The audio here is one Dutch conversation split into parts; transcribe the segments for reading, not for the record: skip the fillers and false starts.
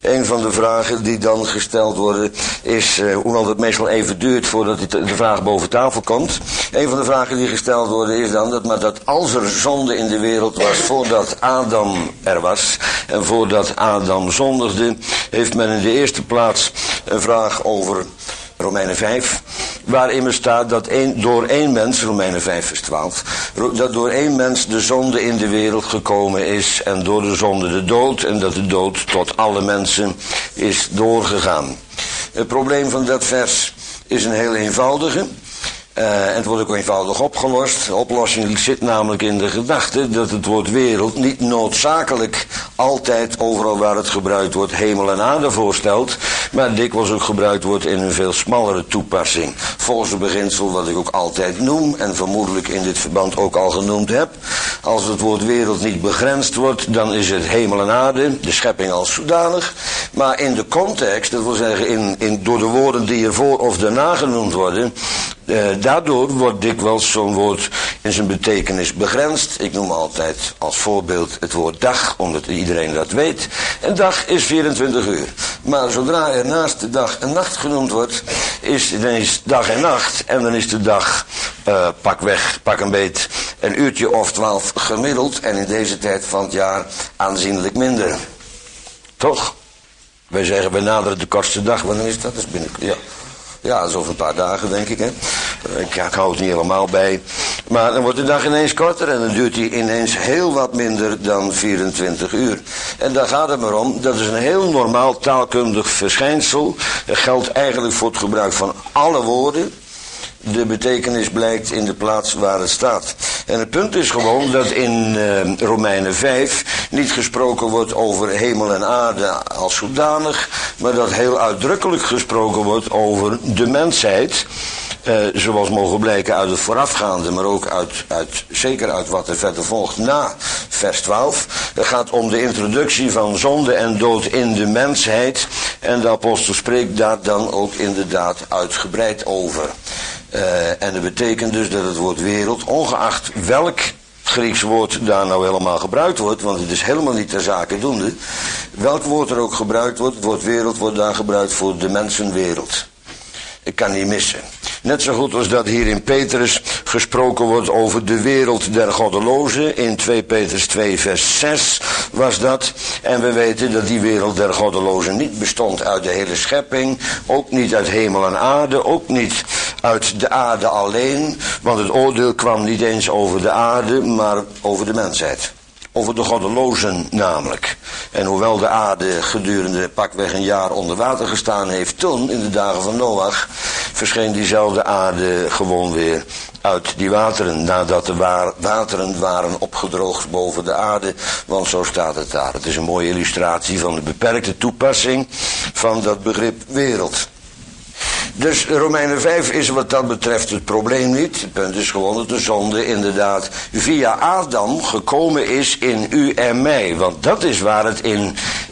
Een van de vragen die dan gesteld worden is, hoewel het meestal even duurt voordat de vraag boven tafel komt. Een van de vragen die gesteld worden is dan dat als er zonde in de wereld was voordat Adam er was en voordat Adam zondigde, heeft men in de eerste plaats een vraag over Romeinen 5, waarin er staat dat door één mens, Romeinen 5 vers 12, dat door één mens de zonde in de wereld gekomen is en door de zonde de dood en dat de dood tot alle mensen is doorgegaan. Het probleem van dat vers is een heel eenvoudige. En het wordt ook eenvoudig opgelost. De oplossing zit namelijk in de gedachte dat het woord wereld niet noodzakelijk altijd overal waar het gebruikt wordt hemel en aarde voorstelt, maar dikwijls ook gebruikt wordt in een veel smallere toepassing. Volgens het beginsel wat ik ook altijd noem en vermoedelijk in dit verband ook al genoemd heb. Als het woord wereld niet begrensd wordt, dan is het hemel en aarde, de schepping als zodanig. Maar in de context, dat wil zeggen door de woorden die ervoor of daarna genoemd worden, daardoor wordt dikwijls zo'n woord in zijn betekenis begrensd. Ik noem altijd als voorbeeld het woord dag, omdat iedereen dat weet. En dag is 24 uur. Maar zodra er naast de dag en nacht genoemd wordt, dan is dag en nacht. En dan is de dag, pak een beet, een uurtje of 12 gemiddeld. En in deze tijd van het jaar aanzienlijk minder. Toch? Wij zeggen, we naderen de kortste dag. Wanneer is dat? Dat is binnen... Ja. Ja, dat is over een paar dagen, denk ik, hè. Ik hou het niet helemaal bij. Maar dan wordt de dag ineens korter en dan duurt die ineens heel wat minder dan 24 uur. En daar gaat het maar om. Dat is een heel normaal taalkundig verschijnsel. Dat geldt eigenlijk voor het gebruik van alle woorden. De betekenis blijkt in de plaats waar het staat. En het punt is gewoon dat in Romeinen 5 niet gesproken wordt over hemel en aarde als zodanig, maar dat heel uitdrukkelijk gesproken wordt over de mensheid. Zoals mogen blijken uit het voorafgaande, maar ook zeker uit wat er verder volgt na vers 12. Het gaat om de introductie van zonde en dood in de mensheid. En de apostel spreekt daar dan ook inderdaad uitgebreid over. En dat betekent dus dat het woord wereld, ongeacht welk Grieks woord daar nou helemaal gebruikt wordt, want het is helemaal niet ter zake doende. Welk woord er ook gebruikt wordt, het woord wereld wordt daar gebruikt voor de mensenwereld. Ik kan niet missen. Net zo goed als dat hier in Petrus gesproken wordt over de wereld der goddelozen. In 2 Petrus 2 vers 6 was dat. En we weten dat die wereld der goddelozen niet bestond uit de hele schepping. Ook niet uit hemel en aarde. Ook niet uit de aarde alleen. Want het oordeel kwam niet eens over de aarde, maar over de mensheid. Over de goddelozen namelijk. En hoewel de aarde gedurende pakweg een jaar onder water gestaan heeft, toen, in de dagen van Noach, verscheen diezelfde aarde gewoon weer uit die wateren, nadat de wateren waren opgedroogd boven de aarde, want zo staat het daar. Het is een mooie illustratie van de beperkte toepassing van dat begrip wereld. Dus Romeinen 5 is wat dat betreft het probleem niet. Het punt is gewoon dat de zonde inderdaad via Adam gekomen is in u en mij. Want dat is waar het in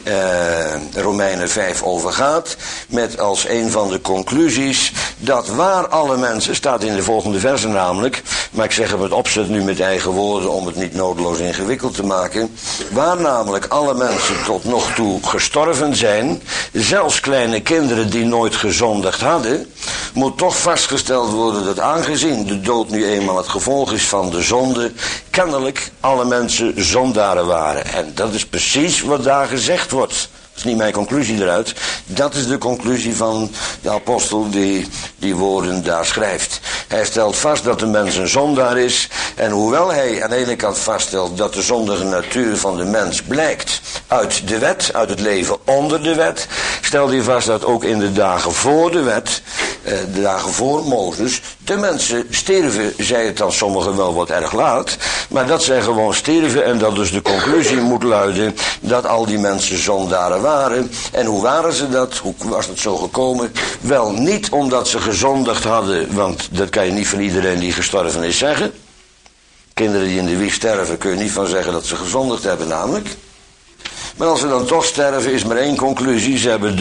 Romeinen 5 over gaat. Met als een van de conclusies dat waar alle mensen, staat in de volgende versen namelijk, maar ik zeg hem het opzet nu met eigen woorden om het niet nodeloos ingewikkeld te maken. Waar namelijk alle mensen tot nog toe gestorven zijn, zelfs kleine kinderen die nooit gezondigd hadden, moet toch vastgesteld worden dat aangezien de dood nu eenmaal het gevolg is van de zonde, kennelijk alle mensen zondaren waren. En dat is precies wat daar gezegd wordt. Dat is niet mijn conclusie eruit. Dat is de conclusie van de apostel die woorden daar schrijft. Hij stelt vast dat de mens een zondaar is. En hoewel hij aan de ene kant vaststelt dat de zondige natuur van de mens blijkt uit de wet, uit het leven onder de wet, stelt hij vast dat ook in de dagen voor de wet, de dagen voor Mozes, de mensen sterven, zei het dan sommigen wel wat erg laat, maar dat zij gewoon sterven en dat dus de conclusie moet luiden dat al die mensen zondaren waren. En hoe waren ze dat? Hoe was het zo gekomen? Wel, niet omdat ze gezondigd hadden, want dat kan je niet van iedereen die gestorven is zeggen. Kinderen die in de wieg sterven kun je niet van zeggen dat ze gezondigd hebben namelijk. Maar als ze dan toch sterven is maar één conclusie. Ze hebben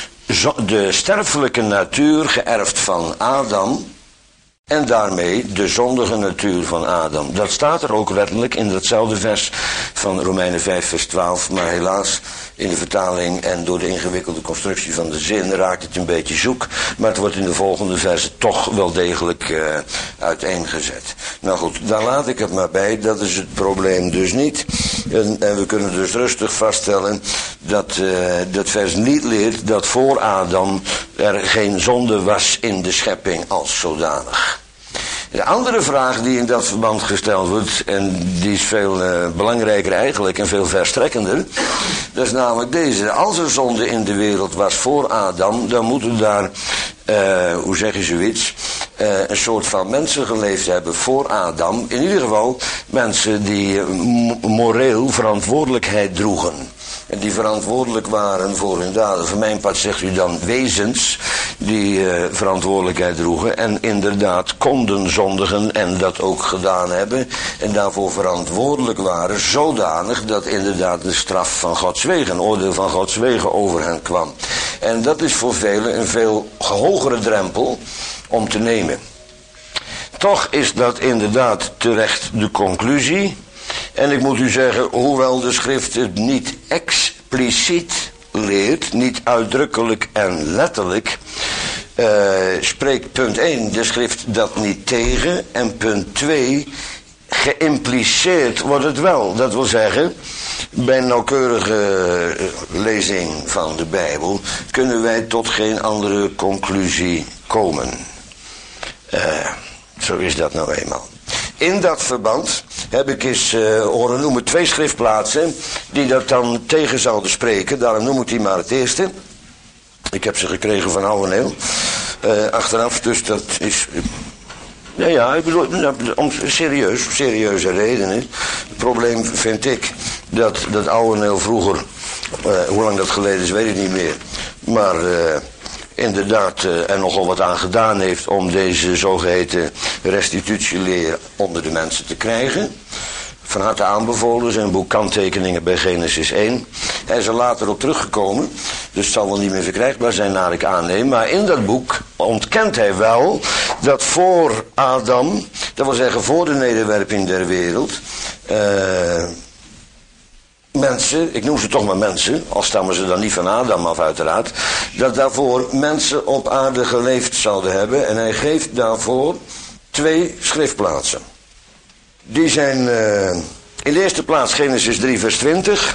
de sterfelijke natuur geërfd van Adam. En daarmee de zondige natuur van Adam. Dat staat er ook letterlijk in datzelfde vers van Romeinen 5 vers 12. Maar helaas In de vertaling en door de ingewikkelde constructie van de zin raakt het een beetje zoek. Maar het wordt in de volgende verse toch wel degelijk uiteengezet. Nou goed, daar laat ik het maar bij. Dat is het probleem dus niet. En we kunnen dus rustig vaststellen dat dat vers niet leert dat voor Adam er geen zonde was in de schepping als zodanig. De andere vraag die in dat verband gesteld wordt, en die is veel belangrijker eigenlijk en veel verstrekkender, dat is namelijk deze. Als er zonde in de wereld was voor Adam, dan moeten daar, hoe zeg je zoiets, een soort van mensen geleefd hebben voor Adam. In ieder geval mensen die moreel verantwoordelijkheid droegen. En die verantwoordelijk waren voor hun daden. Voor mijn part zegt u dan wezens die verantwoordelijkheid droegen. En inderdaad konden zondigen en dat ook gedaan hebben. En daarvoor verantwoordelijk waren zodanig dat inderdaad de straf van Gods wegen, een oordeel van Gods wegen over hen kwam. En dat is voor velen een veel hogere drempel om te nemen. Toch is dat inderdaad terecht de conclusie. En ik moet u zeggen, hoewel de schrift het niet expliciet leert, niet uitdrukkelijk en letterlijk, spreekt punt 1 de schrift dat niet tegen. En punt 2, geïmpliceerd wordt het wel. Dat wil zeggen, bij een nauwkeurige lezing van de Bijbel kunnen wij tot geen andere conclusie komen. Zo is dat nou eenmaal. In dat verband heb ik eens horen noemen 2 schriftplaatsen die dat dan tegen zouden spreken. Daarom noem ik die maar het eerste. Ik heb ze gekregen van Ouweneel. Achteraf, dus dat is... Ja, ik bedoel, om serieuze redenen. Het probleem vind ik dat Ouweneel vroeger, hoe lang dat geleden is weet ik niet meer, maar inderdaad er nogal wat aan gedaan heeft om deze zogeheten restitutieleer onder de mensen te krijgen. Van harte aanbevolen, zijn boek Kanttekeningen bij Genesis 1. Hij is er later op teruggekomen, dus het zal wel niet meer verkrijgbaar zijn naar ik aanneem. Maar in dat boek ontkent hij wel dat voor Adam, dat wil zeggen voor de nederwerping der wereld, mensen, ik noem ze toch maar mensen, al stammen ze dan niet van Adam af uiteraard, dat daarvoor mensen op aarde geleefd zouden hebben. En hij geeft daarvoor 2 schriftplaatsen. Die zijn in de eerste plaats Genesis 3 vers 20.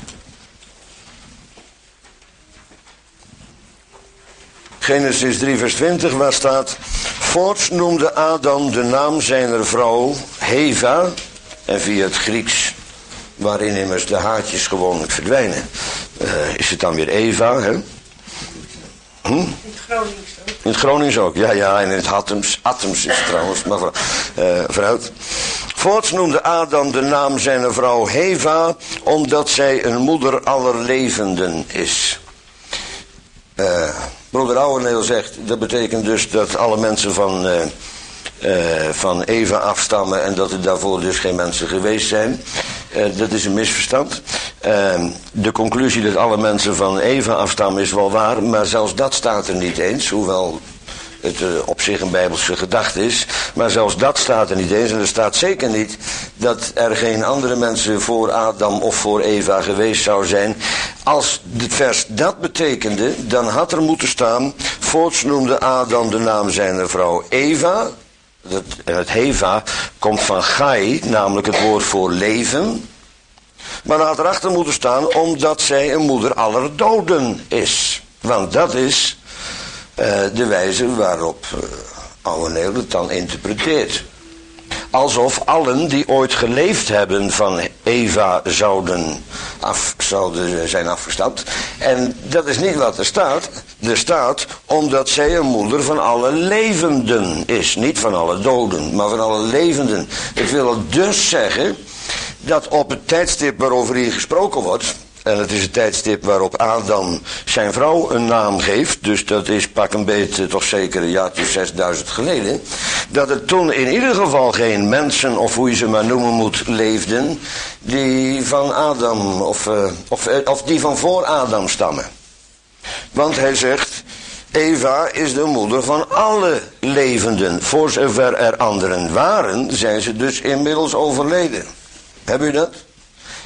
Genesis 3 vers 20 waar staat: voorts noemde Adam de naam zijner vrouw Heva, en via het Grieks, waarin immers de haartjes gewoonlijk verdwijnen, is het dan weer Eva, hè? In het Gronings ook. In het Gronings ook, ja, en in het Attems is het trouwens, maar vooruit. Voorts noemde Adam de naam zijner vrouw Heva, omdat zij een moeder aller levenden is. Broeder Ouweneel zegt, dat betekent dus dat alle mensen van Eva afstammen en dat er daarvoor dus geen mensen geweest zijn. Dat is een misverstand. De conclusie dat alle mensen van Eva afstammen is wel waar, maar zelfs dat staat er niet eens, hoewel het op zich een bijbelse gedachte is. Maar zelfs dat staat er niet eens. En er staat zeker niet dat er geen andere mensen voor Adam of voor Eva geweest zou zijn. Als het vers dat betekende, dan had er moeten staan: voorts noemde Adam de naam zijner vrouw Eva. Het Heva komt van Gai, namelijk het woord voor leven. Maar dan had erachter moeten staan, omdat zij een moeder aller doden is. Want dat is de wijze waarop Ouweneel het dan interpreteert. Alsof allen die ooit geleefd hebben van Eva zouden zijn afgestapt. En dat is niet wat er staat. Er staat omdat zij een moeder van alle levenden is. Niet van alle doden, maar van alle levenden. Het wil dus zeggen dat op het tijdstip waarover hier gesproken wordt, en het is het tijdstip waarop Adam zijn vrouw een naam geeft, dus dat is pak een beetje toch zeker een jaartje 6000 geleden, dat er toen in ieder geval geen mensen, of hoe je ze maar noemen moet, leefden die van Adam of die van voor Adam stammen. Want hij zegt, Eva is de moeder van alle levenden. Voor zover er anderen waren, zijn ze dus inmiddels overleden. Heb u dat?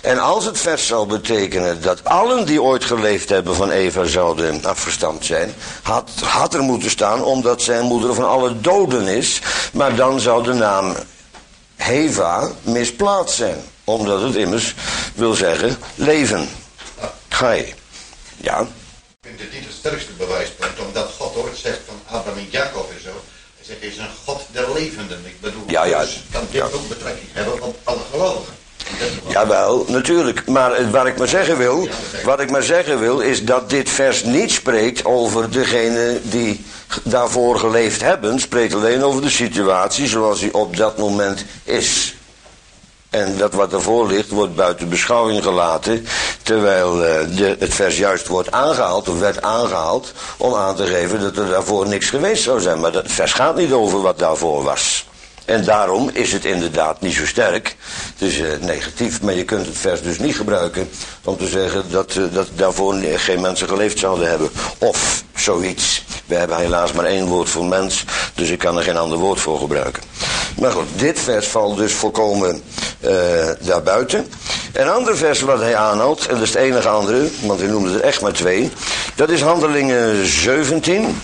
En als het vers zou betekenen dat allen die ooit geleefd hebben van Eva zouden afgestamd zijn, had er moeten staan omdat zij moeder van alle doden is, maar dan zou de naam Heva misplaatst zijn, omdat het immers wil zeggen leven. Gai. Ja. Ik vind het niet het sterkste bewijspunt, omdat God ooit zegt van Abraham en Jacob en zo. Hij zegt, hij is een God der levenden. Ik bedoel, dus kan dit ook betrekking hebben op alle gelovigen. Jawel, natuurlijk. Maar wat ik maar zeggen wil, is dat dit vers niet spreekt over degene die daarvoor geleefd hebben. Spreekt alleen over de situatie zoals die op dat moment is. En dat wat ervoor ligt wordt buiten beschouwing gelaten, terwijl het vers juist wordt aangehaald, of werd aangehaald, om aan te geven dat er daarvoor niks geweest zou zijn. Maar dat vers gaat niet over wat daarvoor was. En daarom is het inderdaad niet zo sterk. Het is negatief, maar je kunt het vers dus niet gebruiken om te zeggen dat daarvoor geen mensen geleefd zouden hebben. Of zoiets. We hebben helaas maar één woord voor mens, dus ik kan er geen ander woord voor gebruiken. Maar goed, dit vers valt dus volkomen daarbuiten. Een ander vers wat hij aanhaalt, en dat is het enige andere, want hij noemde er echt maar twee. Dat is Handelingen 17.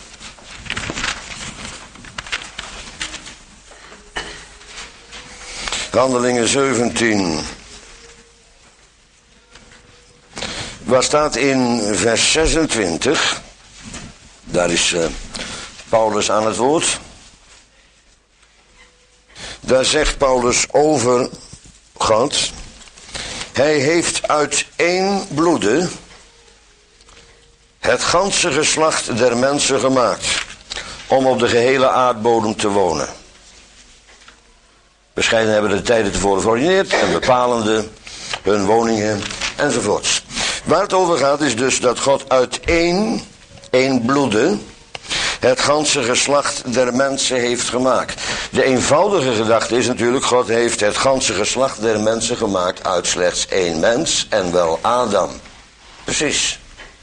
Handelingen 17. Waar staat in vers 26. Daar is Paulus aan het woord. Daar zegt Paulus over God. Hij heeft uit één bloede het ganse geslacht der mensen gemaakt, om op de gehele aardbodem te wonen. Bescheiden hebben de tijden tevoren geordineerd en bepalende hun woningen enzovoorts. Waar het over gaat is dus dat God uit één bloede het ganse geslacht der mensen heeft gemaakt. De eenvoudige gedachte is natuurlijk, God heeft het ganse geslacht der mensen gemaakt uit slechts één mens, en wel Adam. Precies.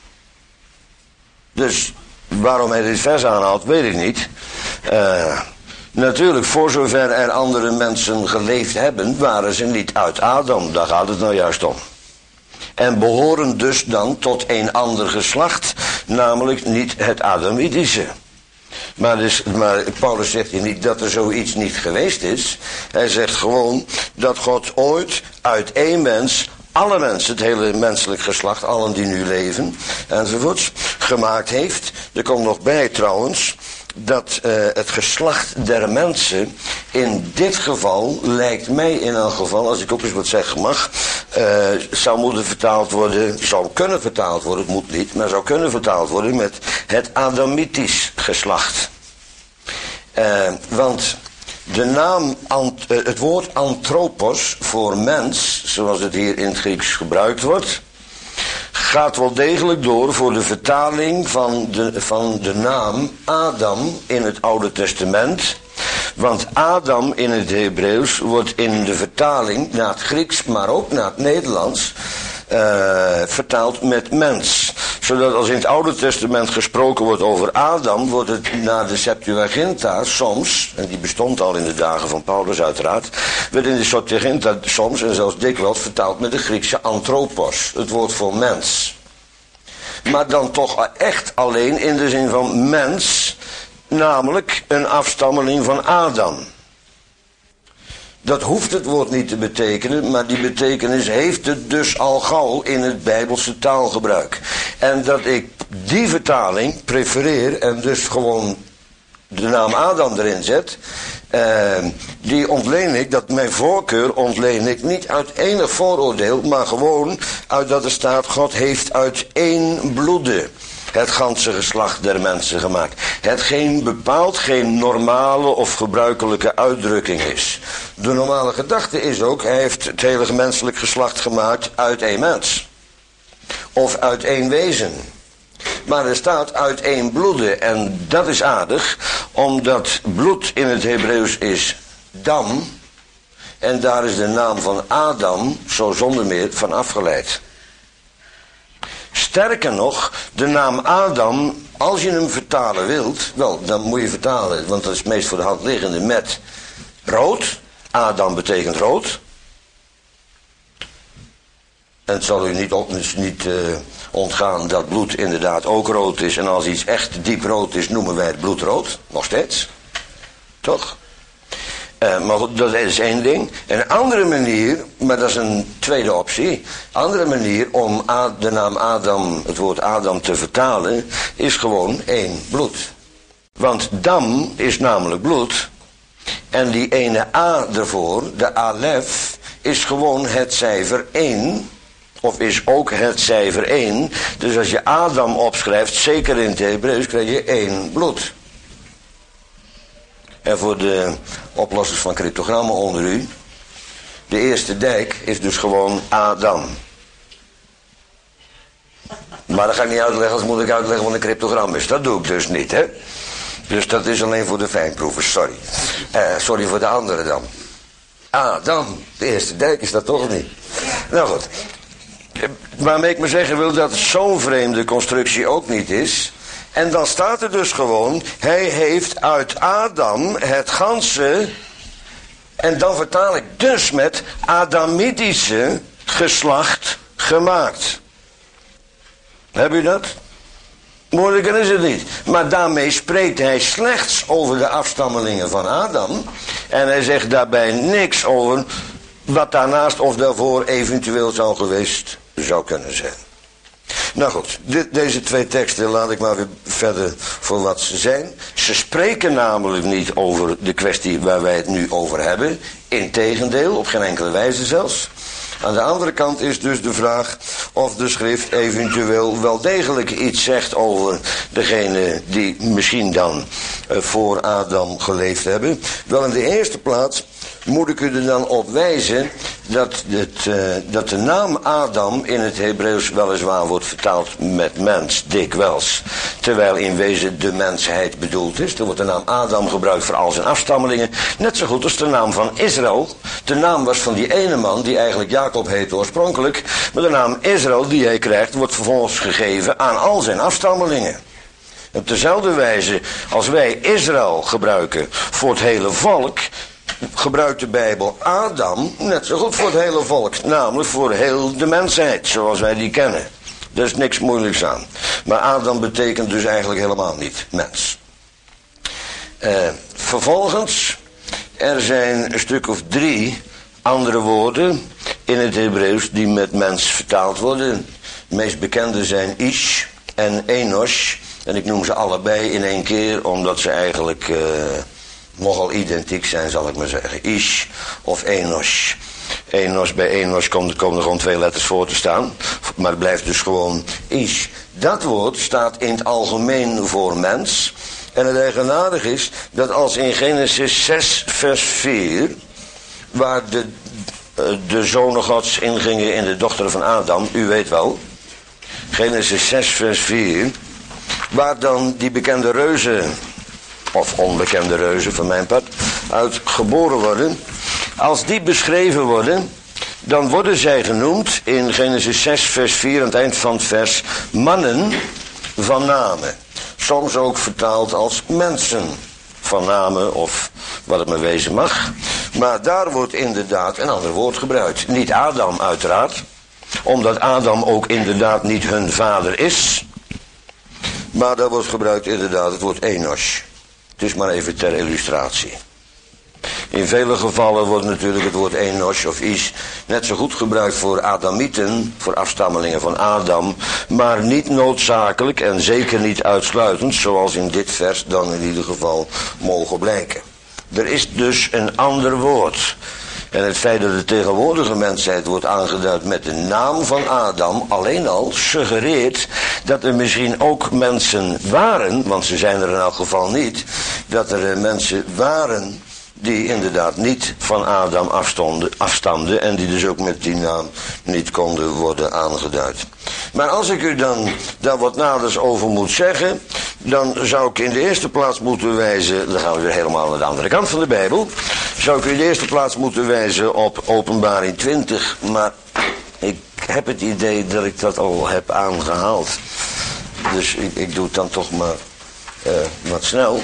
Dus waarom hij dit vers aanhaalt, weet ik niet. Natuurlijk, voor zover er andere mensen geleefd hebben, waren ze niet uit Adam. Daar gaat het nou juist om. En behoren dus dan tot een ander geslacht, namelijk niet het Adamitische. Maar Paulus zegt hier niet dat er zoiets niet geweest is. Hij zegt gewoon dat God ooit uit één mens alle mensen, het hele menselijk geslacht, allen die nu leven, enzovoorts, gemaakt heeft. Er komt nog bij trouwens dat het geslacht der mensen in dit geval, lijkt mij in elk geval, als ik ook eens wat zeggen mag, zou moeten vertaald worden, zou kunnen vertaald worden, het moet niet, maar zou kunnen vertaald worden met het Adamitisch geslacht. Want de naam, het woord anthropos voor mens, zoals het hier in het Grieks gebruikt wordt, gaat wel degelijk door voor de vertaling van de naam Adam in het Oude Testament. Want Adam in het Hebreeuws wordt in de vertaling naar het Grieks, maar ook naar het Nederlands, vertaald met mens. Zodat als in het Oude Testament gesproken wordt over Adam, wordt het naar de Septuaginta soms, en die bestond al in de dagen van Paulus uiteraard, werd in de Septuaginta soms en zelfs dikwijls vertaald met de Griekse anthropos, het woord voor mens. Maar dan toch echt alleen in de zin van mens, namelijk een afstammeling van Adam. Dat hoeft het woord niet te betekenen, maar die betekenis heeft het dus al gauw in het Bijbelse taalgebruik. En dat ik die vertaling prefereer en dus gewoon de naam Adam erin zet, die ontleen ik, dat mijn voorkeur ontleen ik niet uit enig vooroordeel, maar gewoon uit dat er staat, God heeft uit één bloede het ganse geslacht der mensen gemaakt. Hetgeen bepaald geen normale of gebruikelijke uitdrukking is. De normale gedachte is ook, hij heeft het hele menselijk geslacht gemaakt uit één mens. Of uit één wezen. Maar er staat uit één bloede, en dat is aardig, omdat bloed in het Hebreeuws is dam, en daar is de naam van Adam zo zonder meer van afgeleid. Sterker nog, de naam Adam, als je hem vertalen wilt, wel, dan moet je vertalen, want dat is het meest voor de hand liggende, met rood. Adam betekent rood. En het zal u niet ontgaan dat bloed inderdaad ook rood is. En als iets echt diep rood is, noemen wij het bloedrood. Nog steeds. Toch? Maar goed, dat is één ding. En een andere manier, maar dat is een tweede optie. Een andere manier om de naam Adam, het woord Adam te vertalen, is gewoon één bloed. Want dam is namelijk bloed. En die ene A ervoor, de alef, is gewoon het cijfer 1. Of is ook het cijfer 1. Dus als je Adam opschrijft, zeker in het Hebreeuws, krijg je 1 bloed. En voor de oplossers van cryptogrammen onder u, de eerste dijk is dus gewoon Adam. Maar dat ga ik niet uitleggen, als moet ik uitleggen wat een cryptogram is. Dat doe ik dus niet, hè. Dus dat is alleen voor de fijnproevers, sorry. Sorry voor de anderen dan. Adam, de eerste dijk is dat toch niet? Nou goed. Waarmee ik maar zeggen wil dat zo'n vreemde constructie ook niet is. En dan staat er dus gewoon, hij heeft uit Adam het ganse, en dan vertaal ik dus met Adamitische geslacht gemaakt. Heb u dat? Moeilijker is het niet. Maar daarmee spreekt hij slechts over de afstammelingen van Adam. En hij zegt daarbij niks over wat daarnaast of daarvoor eventueel zou kunnen zijn. Nou goed, deze twee teksten laat ik maar weer verder voor wat ze zijn. Ze spreken namelijk niet over de kwestie waar wij het nu over hebben. Integendeel, op geen enkele wijze zelfs. Aan de andere kant is dus de vraag of de schrift eventueel wel degelijk iets zegt over degene die misschien dan voor Adam geleefd hebben. Wel, in de eerste plaats moet ik u er dan op wijzen dat de naam Adam in het Hebreeuws weliswaar wordt vertaald met mens, dikwijls. Terwijl in wezen de mensheid bedoeld is. Er wordt de naam Adam gebruikt voor al zijn afstammelingen. Net zo goed als de naam van Israël. De naam was van die ene man die eigenlijk Jacob heette oorspronkelijk. Maar de naam Israël die hij krijgt wordt vervolgens gegeven aan al zijn afstammelingen. Op dezelfde wijze als wij Israël gebruiken voor het hele volk, gebruikt de Bijbel Adam net zo goed voor het hele volk. Namelijk voor heel de mensheid zoals wij die kennen. Er is niks moeilijks aan. Maar Adam betekent dus eigenlijk helemaal niet mens. Vervolgens, er zijn een stuk of 3 andere woorden in het Hebreeuws die met mens vertaald worden. De meest bekende zijn Ish en Enosh. En ik noem ze allebei in één keer omdat ze eigenlijk nogal identiek zijn, zal ik maar zeggen. Ish of Enosh. Bij Enosh komen er gewoon 2 letters voor te staan. Maar het blijft dus gewoon Ish. Dat woord staat in het algemeen voor mens. En het eigenaardig is dat als in Genesis 6 vers 4... waar de zonen Gods ingingen in de dochter van Adam, u weet wel. Genesis 6 vers 4... waar dan die bekende reuzen, of onbekende reuzen van mijn part, uit geboren worden. Als die beschreven worden, dan worden zij genoemd in Genesis 6 vers 4 aan het eind van het vers mannen van namen. Soms ook vertaald als mensen van namen of wat het maar wezen mag. Maar daar wordt inderdaad een ander woord gebruikt. Niet Adam uiteraard, omdat Adam ook inderdaad niet hun vader is. Maar daar wordt gebruikt inderdaad het woord Enosh. Het is maar even ter illustratie. In vele gevallen wordt natuurlijk het woord Enosh of Ish net zo goed gebruikt voor Adamieten, voor afstammelingen van Adam, maar niet noodzakelijk en zeker niet uitsluitend, zoals in dit vers dan in ieder geval mogen blijken. Er is dus een ander woord. En het feit dat de tegenwoordige mensheid wordt aangeduid met de naam van Adam alleen al suggereert dat er misschien ook mensen waren, want ze zijn er in elk geval niet, dat er mensen waren die inderdaad niet van Adam afstamden en die dus ook met die naam niet konden worden aangeduid. Maar als ik u dan daar wat naders over moet zeggen, dan zou ik in de eerste plaats moeten wijzen, dan gaan we weer helemaal naar de andere kant van de Bijbel, zou ik u in de eerste plaats moeten wijzen op Openbaring 20, maar ik heb het idee dat ik dat al heb aangehaald. Dus ik doe het dan toch maar wat snel.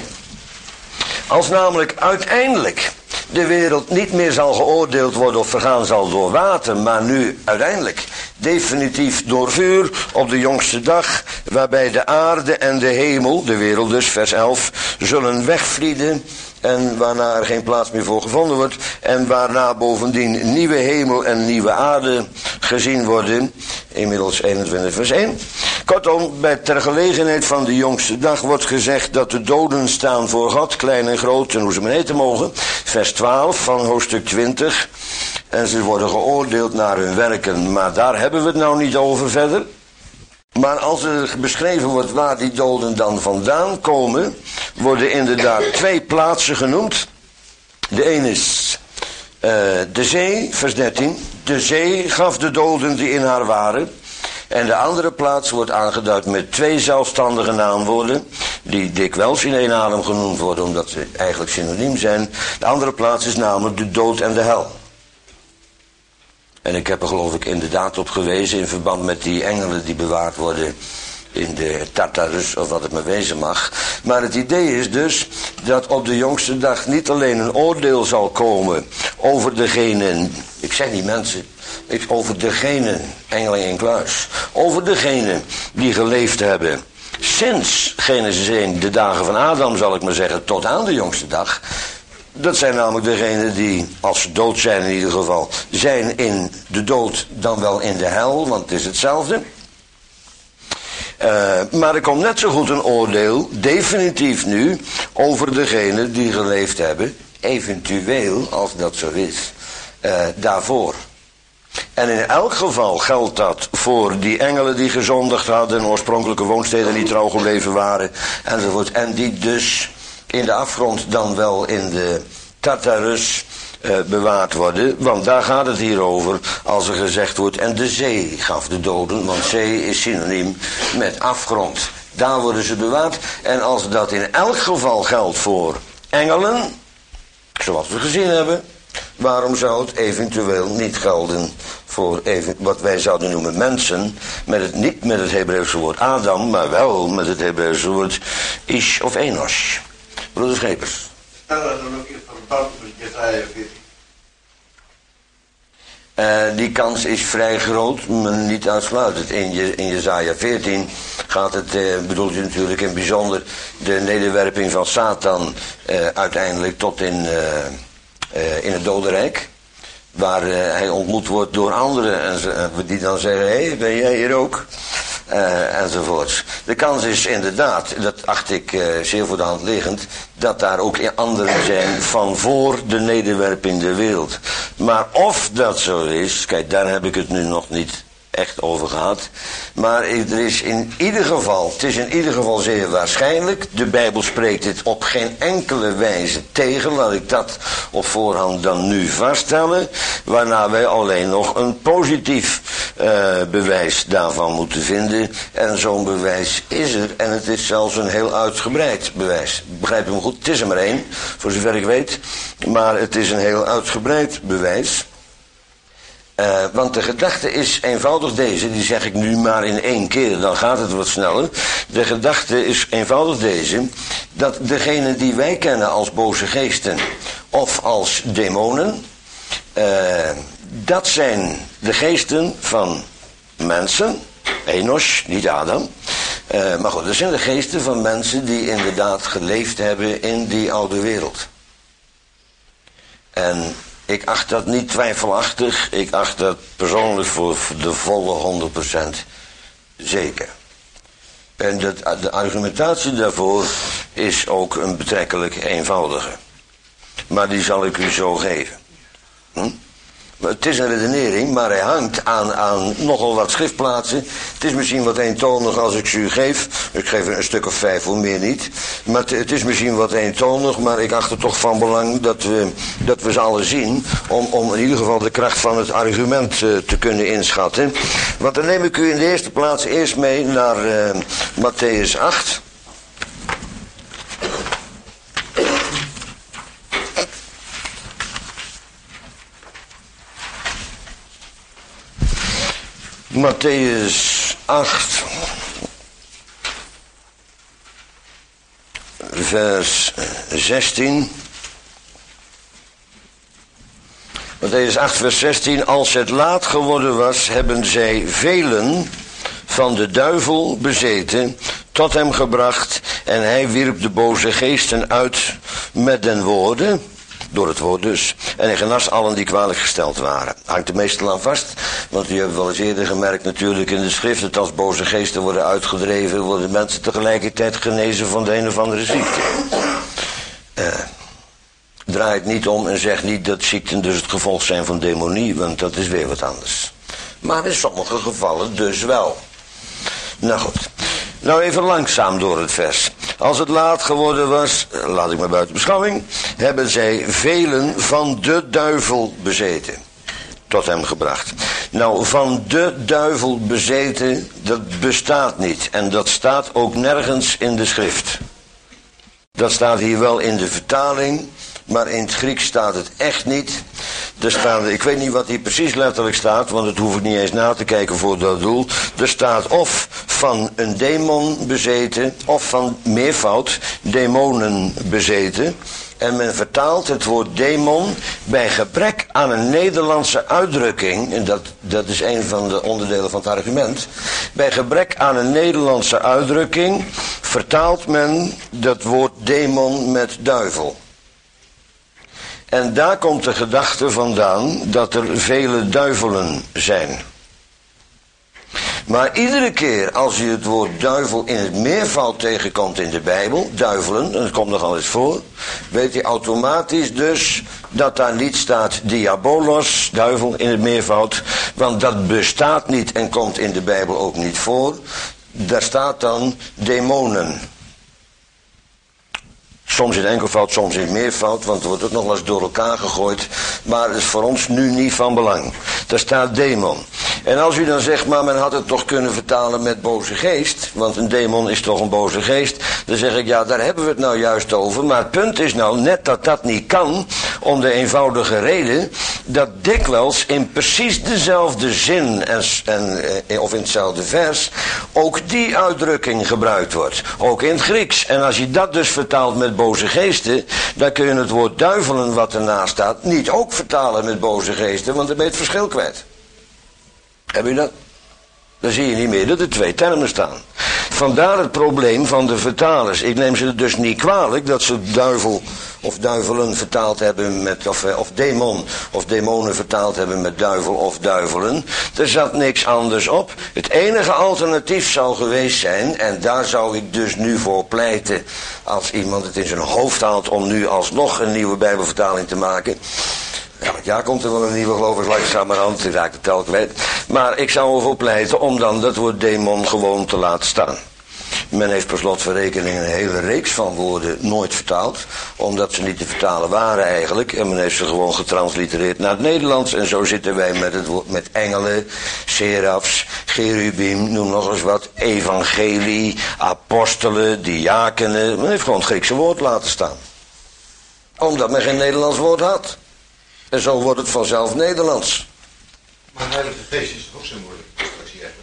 Als namelijk uiteindelijk de wereld niet meer zal geoordeeld worden of vergaan zal door water, maar nu uiteindelijk definitief door vuur op de jongste dag, waarbij de aarde en de hemel, de wereld dus, vers 11, zullen wegvlieden en waarna er geen plaats meer voor gevonden wordt en waarna bovendien nieuwe hemel en nieuwe aarde gezien worden, inmiddels 21 vers 1. Kortom, ter gelegenheid van de jongste dag wordt gezegd dat de doden staan voor God, klein en groot en hoe ze maar heten mogen, vers 12 van hoofdstuk 20, en ze worden geoordeeld naar hun werken, maar daar hebben we het nou niet over verder. Maar als er beschreven wordt waar die doden dan vandaan komen, worden inderdaad twee plaatsen genoemd. De een is de zee, vers 13. De zee gaf de doden die in haar waren. En de andere plaats wordt aangeduid met twee zelfstandige naamwoorden, die dikwijls in één adem genoemd worden, omdat ze eigenlijk synoniem zijn. De andere plaats is namelijk de dood en de hel. En ik heb er geloof ik inderdaad op gewezen in verband met die engelen die bewaard worden in de Tartarus of wat het maar wezen mag. Maar het idee is dus dat op de jongste dag niet alleen een oordeel zal komen over degenen, ik zeg niet mensen, over degenen, engelen in kluis, over degenen die geleefd hebben sinds Genesis 1, de dagen van Adam zal ik maar zeggen, tot aan de jongste dag. Dat zijn namelijk degenen die, als ze dood zijn in ieder geval, zijn in de dood dan wel in de hel, want het is hetzelfde. Maar er komt net zo goed een oordeel, definitief nu, over degenen die geleefd hebben, eventueel, als dat zo is, daarvoor. En in elk geval geldt dat voor die engelen die gezondigd hadden, oorspronkelijke woonsteden niet trouw gebleven waren, enzovoort. En die dus in de afgrond dan wel in de Tartarus bewaard worden. Want daar gaat het hier over als er gezegd wordt, en de zee gaf de doden, want zee is synoniem met afgrond. Daar worden ze bewaard. En als dat in elk geval geldt voor engelen, zoals we gezien hebben, waarom zou het eventueel niet gelden voor wat wij zouden noemen mensen, niet met het Hebreeuwse woord Adam, maar wel met het Hebreeuwse woord Ish of Enosh. Broeder Schepers. Stel dat dan ook in verband met Jesaja 14. Die kans is vrij groot, maar niet uitsluitend. In Jesaja 14 gaat het, bedoelt je natuurlijk in bijzonder de nederwerping van Satan uiteindelijk tot in het dodenrijk. Waar hij ontmoet wordt door anderen en die dan zeggen, hé, ben jij hier ook? Enzovoorts. De kans is inderdaad, dat acht ik zeer voor de hand liggend, dat daar ook anderen zijn van voor de nederwerping der wereld. Maar of dat zo is, kijk, daar heb ik het nu nog niet echt over gehad. Maar er is in ieder geval, het is in ieder geval zeer waarschijnlijk, de Bijbel spreekt dit op geen enkele wijze tegen, laat ik dat op voorhand dan nu vaststellen, waarna wij alleen nog een positief bewijs daarvan moeten vinden. En zo'n bewijs is er, en het is zelfs een heel uitgebreid bewijs. Begrijp je me goed? Het is er maar één, voor zover ik weet, maar het is een heel uitgebreid bewijs. Want de gedachte is eenvoudig deze, die zeg ik nu maar in één keer, dan gaat het wat sneller. De gedachte is eenvoudig deze, dat degenen die wij kennen als boze geesten of als demonen, dat zijn de geesten van mensen, Enosh, niet Adam. Maar goed, dat zijn de geesten van mensen die inderdaad geleefd hebben in die oude wereld. En ik acht dat niet twijfelachtig, ik acht dat persoonlijk voor de volle 100% zeker. En de argumentatie daarvoor is ook een betrekkelijk eenvoudige. Maar die zal ik u zo geven. Het is een redenering, maar hij hangt aan nogal wat schriftplaatsen. Het is misschien wat eentonig als ik ze u geef. Ik geef er een stuk of 5, hoe meer niet. Maar het is misschien wat eentonig, maar ik acht het toch van belang dat we ze alle zien. Om in ieder geval de kracht van het argument te kunnen inschatten. Want dan neem ik u in de eerste plaats eerst mee naar Mattheüs 8. Mattheüs 8, vers 16. Mattheüs 8 vers 16. Als het laat geworden was, hebben zij velen van de duivel bezeten, tot hem gebracht, en hij wierp de boze geesten uit met den woorden, door het woord dus, en hij genas allen die kwalijk gesteld waren. Hangt er meestal aan vast, want u hebt wel eens eerder gemerkt natuurlijk in de schrift, dat als boze geesten worden uitgedreven, worden mensen tegelijkertijd genezen van de een of andere ziekte. Draai het niet om en zeg niet dat ziekten dus het gevolg zijn van demonie, want dat is weer wat anders. Maar in sommige gevallen dus wel. Nou goed, nou even langzaam door het vers. Als het laat geworden was, laat ik maar buiten beschouwing, hebben zij velen van de duivel bezeten, tot hem gebracht. Nou, van de duivel bezeten, dat bestaat niet. En dat staat ook nergens in de schrift. Dat staat hier wel in de vertaling, maar in het Grieks staat het echt niet. Er staat, ik weet niet wat hier precies letterlijk staat, want dat hoef ik niet eens na te kijken voor dat doel. Er staat of van een demon bezeten, of van meervoud demonen bezeten. En men vertaalt het woord demon bij gebrek aan een Nederlandse uitdrukking, en dat is een van de onderdelen van het argument. Bij gebrek aan een Nederlandse uitdrukking vertaalt men dat woord demon met duivel. En daar komt de gedachte vandaan dat er vele duivelen zijn. Maar iedere keer als je het woord duivel in het meervoud tegenkomt in de Bijbel, duivelen, en dat komt nogal eens voor, weet je automatisch dus dat daar niet staat diabolos, duivel in het meervoud, want dat bestaat niet en komt in de Bijbel ook niet voor. Daar staat dan demonen. Soms in enkelvoud, soms in meervoud, want er wordt ook nog wel eens door elkaar gegooid. Maar dat is voor ons nu niet van belang. Daar staat demon. En als u dan zegt, maar men had het toch kunnen vertalen met boze geest, want een demon is toch een boze geest, dan zeg ik, ja, daar hebben we het nou juist over. Maar het punt is nou net dat dat niet kan, om de eenvoudige reden dat dikwijls in precies dezelfde zin of in hetzelfde vers ook die uitdrukking gebruikt wordt. Ook in het Grieks. En als je dat dus vertaalt met boze geesten, dan kun je het woord duivelen wat ernaast staat niet ook vertalen met boze geesten, want dan ben je het verschil kwijt. Heb je dat? Dan zie je niet meer dat er twee termen staan. Vandaar het probleem van de vertalers. Ik neem ze dus niet kwalijk dat ze duivel of duivelen vertaald hebben met, of demon of demonen vertaald hebben met duivel of duivelen. Er zat niks anders op. Het enige alternatief zou geweest zijn, en daar zou ik dus nu voor pleiten, als iemand het in zijn hoofd haalt om nu alsnog een nieuwe Bijbelvertaling te maken. Elk jaar komt er wel een nieuwe, geloof ik, langzamerhand, ik raak de tel kwijt. Maar ik zou ervoor pleiten om dan dat woord demon gewoon te laten staan. Men heeft per slot van rekening een hele reeks van woorden nooit vertaald, omdat ze niet te vertalen waren eigenlijk. En men heeft ze gewoon getranslitereerd naar het Nederlands. En zo zitten wij met het woord, met engelen, serafs, cherubim, noem nog eens wat, evangelie, apostelen, diakenen. Men heeft gewoon het Griekse woord laten staan. Omdat men geen Nederlands woord had. En zo wordt het vanzelf Nederlands. Maar Heilige Geest is toch ook zo moeilijk, als je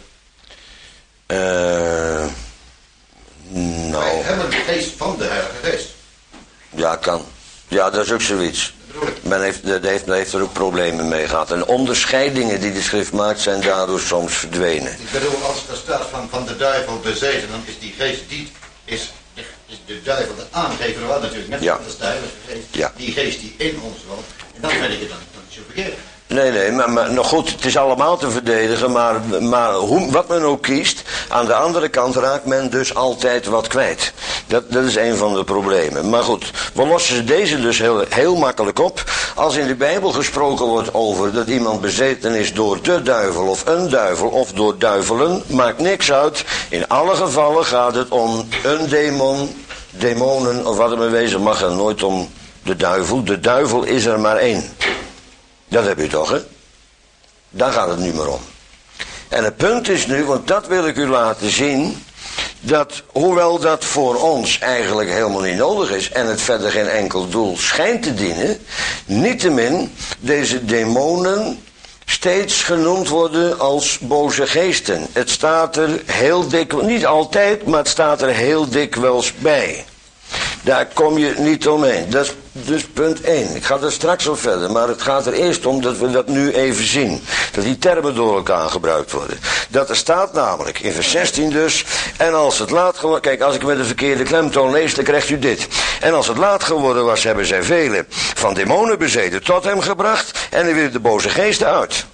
nou. Wij hebben de geest van de Heilige Geest. Ja, kan. Ja, dat is ook zoiets. Men heeft er ook problemen mee gehad. En onderscheidingen die de schrift maakt zijn daardoor soms verdwenen. Ik bedoel, als er staat van de duivel bezeten, dan is die geest, is de duivel de aangever, wat natuurlijk net als de Heilige Geest. Ja. Die geest die in ons woont. En dan vind ik het dan niet zo verkeerd. Nee, maar nog goed, het is allemaal te verdedigen, maar wat men ook kiest, aan de andere kant raakt men dus altijd wat kwijt. Dat is een van de problemen. Maar goed, we lossen deze dus heel makkelijk op. Als in de Bijbel gesproken wordt over dat iemand bezeten is door de duivel of een duivel of door duivelen, maakt niks uit. In alle gevallen gaat het om een demon, demonen of wat er mee wezen mag er nooit om de duivel. De duivel is er maar één. Dat heb je toch, hè? Daar gaat het nu maar om. En het punt is nu, want dat wil ik u laten zien, dat hoewel dat voor ons eigenlijk helemaal niet nodig is en het verder geen enkel doel schijnt te dienen, niettemin deze demonen steeds genoemd worden als boze geesten. Het staat er heel dikwijls, niet altijd, maar het staat er heel dikwijls bij. Daar kom je niet omheen. Dat is dus punt 1. Ik ga er straks op verder, maar het gaat er eerst om dat we dat nu even zien. Dat die termen door elkaar gebruikt worden. Dat er staat namelijk, in vers 16 dus, en als het laat geworden... Kijk, als ik met een verkeerde klemtoon lees, dan krijgt u dit. En als het laat geworden was, hebben zij velen van demonen bezeten tot hem gebracht, en hij wierp de boze geesten uit.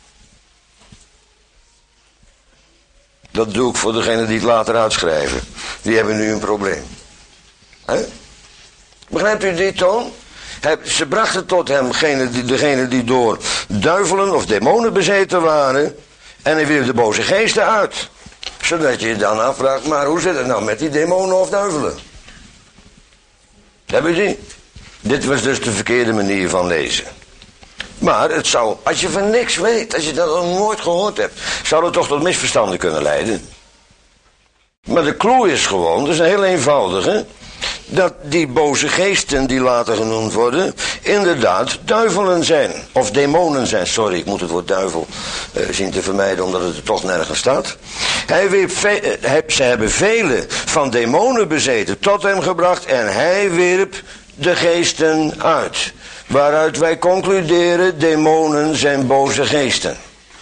Dat doe ik voor degenen die het later uitschrijven. Die hebben nu een probleem. Begrijpt u die toon? Ze brachten tot hem degenen die door duivelen of demonen bezeten waren. En hij wierp de boze geesten uit. Zodat je je dan afvraagt, maar hoe zit het nou met die demonen of duivelen? Hebben die? Dit was dus de verkeerde manier van lezen. Maar het zou, als je van niks weet, als je dat nog nooit gehoord hebt, zou het toch tot misverstanden kunnen leiden. Maar de clue is gewoon, dat is een heel eenvoudige, dat die boze geesten die later genoemd worden, inderdaad duivelen zijn. Of demonen zijn, sorry, ik moet het woord duivel zien te vermijden, omdat het er toch nergens staat. Ze hebben vele van demonen bezeten tot hem gebracht en hij wierp de geesten uit. Waaruit wij concluderen, demonen zijn boze geesten.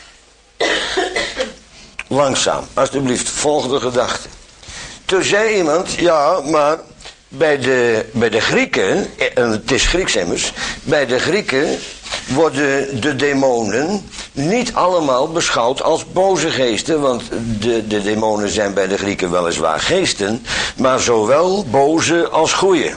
Langzaam, alsjeblieft, volgende gedachte. Toen zei iemand, ja, maar bij de Grieken, en het is Grieks immers, bij de Grieken worden de demonen niet allemaal beschouwd als boze geesten, want de demonen zijn bij de Grieken weliswaar geesten, maar zowel boze als goeie.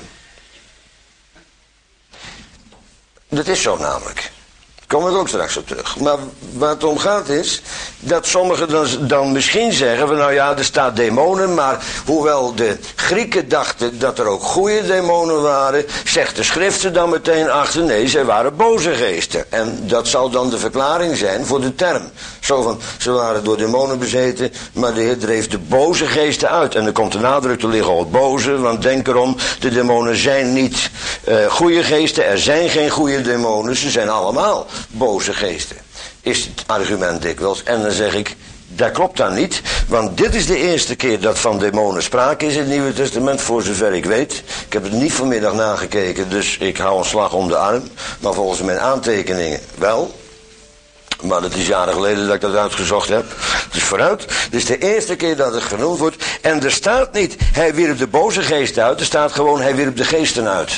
Dat is zo namelijk. Daar komen we er ook straks op terug. Maar waar het om gaat is, dat sommigen dan misschien zeggen van nou ja, er staat demonen, maar hoewel de Grieken dachten dat er ook goede demonen waren, zegt de schrift er dan meteen achter, nee, zij waren boze geesten. En dat zal dan de verklaring zijn voor de term. Zo van, ze waren door demonen bezeten, maar de Heer dreef de boze geesten uit. En dan komt de nadruk te liggen op het boze, want denk erom, de demonen zijn niet goede geesten, er zijn geen goede demonen, ze zijn allemaal boze geesten. Is het argument dikwijls. En dan zeg ik, dat klopt dan niet. Want dit is de eerste keer dat van demonen sprake is in het Nieuwe Testament, voor zover ik weet. Ik heb het niet vanmiddag nagekeken, dus ik hou een slag om de arm. Maar volgens mijn aantekeningen wel. Maar dat is jaren geleden dat ik dat uitgezocht heb. Dus vooruit. Dit is de eerste keer dat het genoemd wordt. En er staat niet, hij wierp de boze geesten uit. Er staat gewoon, hij wierp de geesten uit.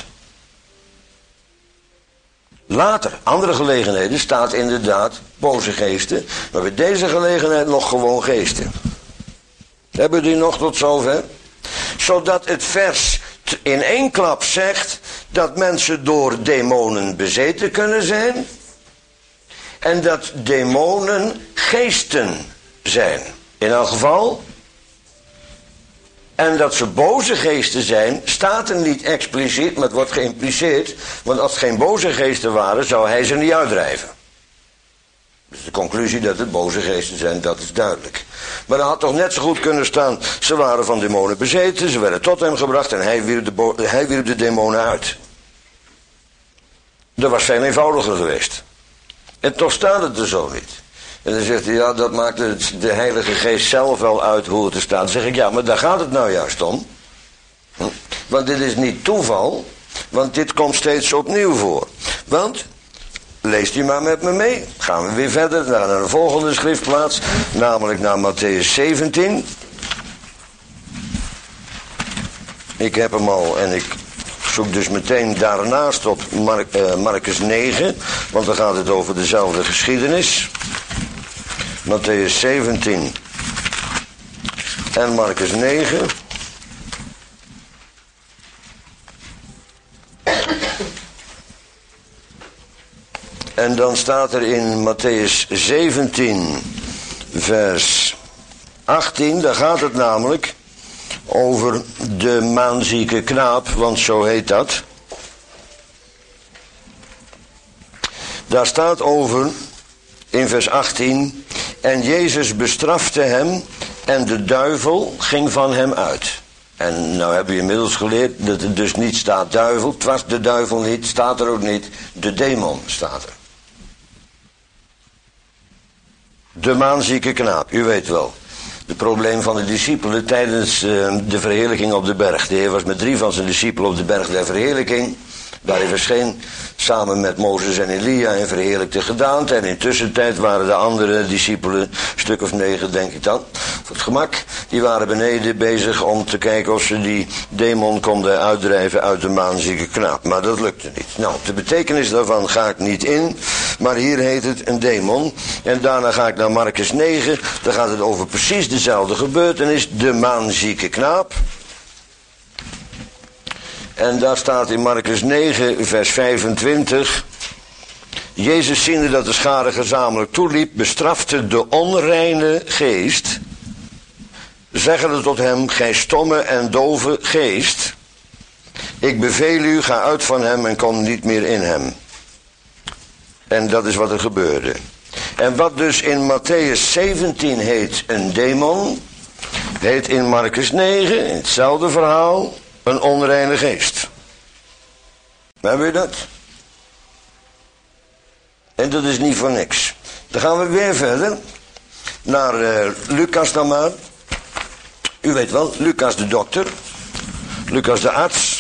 Later, andere gelegenheden, staat inderdaad boze geesten. Maar bij deze gelegenheid nog gewoon geesten. Hebben we die nog tot zover? Zodat het vers in één klap zegt dat mensen door demonen bezeten kunnen zijn. En dat demonen geesten zijn. In elk geval. En dat ze boze geesten zijn, staat er niet expliciet, maar het wordt geïmpliceerd. Want als het geen boze geesten waren, zou hij ze niet uitdrijven. Dus de conclusie dat het boze geesten zijn, dat is duidelijk. Maar dan had toch net zo goed kunnen staan, ze waren van demonen bezeten, ze werden tot hem gebracht en hij wierp de demonen uit. Dat was veel eenvoudiger geweest. En toch staat het er zo niet. En dan zegt hij, ja, dat maakt de Heilige Geest zelf wel uit hoe het er staat. Dan zeg ik, ja, maar daar gaat het nou juist om. Want dit is niet toeval, want dit komt steeds opnieuw voor. Want, leest u maar met me mee, gaan we weer verder naar een volgende schriftplaats, namelijk naar Mattheüs 17. Ik heb hem al en ik zoek dus meteen daarnaast op Marcus 9, want dan gaat het over dezelfde geschiedenis. Mattheüs 17 en Marcus 9. En dan staat er in Mattheüs 17 vers 18, daar gaat het namelijk over de maanzieke knaap, want zo heet dat. Daar staat over, in vers 18, en Jezus bestrafte hem en de duivel ging van hem uit. En nou hebben we inmiddels geleerd dat er dus niet staat duivel, het was de duivel niet, staat er ook niet, de demon staat er. De maanzieke knaap, u weet wel. Het probleem van de discipelen tijdens de verheerlijking op de berg. De Heer was met 3 van zijn discipelen op de berg der verheerlijking. waar hij verscheen samen met Mozes en Elia in verheerlijkte gedaante. En in tussentijd waren de andere discipelen, een stuk of 9 denk ik dan, voor het gemak, die waren beneden bezig om te kijken of ze die demon konden uitdrijven uit de maanzieke knaap. Maar dat lukte niet. Nou, de betekenis daarvan ga ik niet in, maar hier heet het een demon. En daarna ga ik naar Marcus 9, daar gaat het over precies dezelfde gebeurtenis, de maanzieke knaap. En daar staat in Marcus 9, vers 25. Jezus, ziende dat de schare gezamenlijk toeliep, bestrafte de onreine geest, zeggende tot hem, gij stomme en dove geest, ik beveel u, ga uit van hem en kom niet meer in hem. En dat is wat er gebeurde. En wat dus in Matthäus 17 heet een demon, heet in Marcus 9, in hetzelfde verhaal, een onreine geest. Hebben we dat? En dat is niet voor niks. Dan gaan we weer verder. Naar Lucas dan maar. U weet wel, Lucas de dokter. Lucas de arts.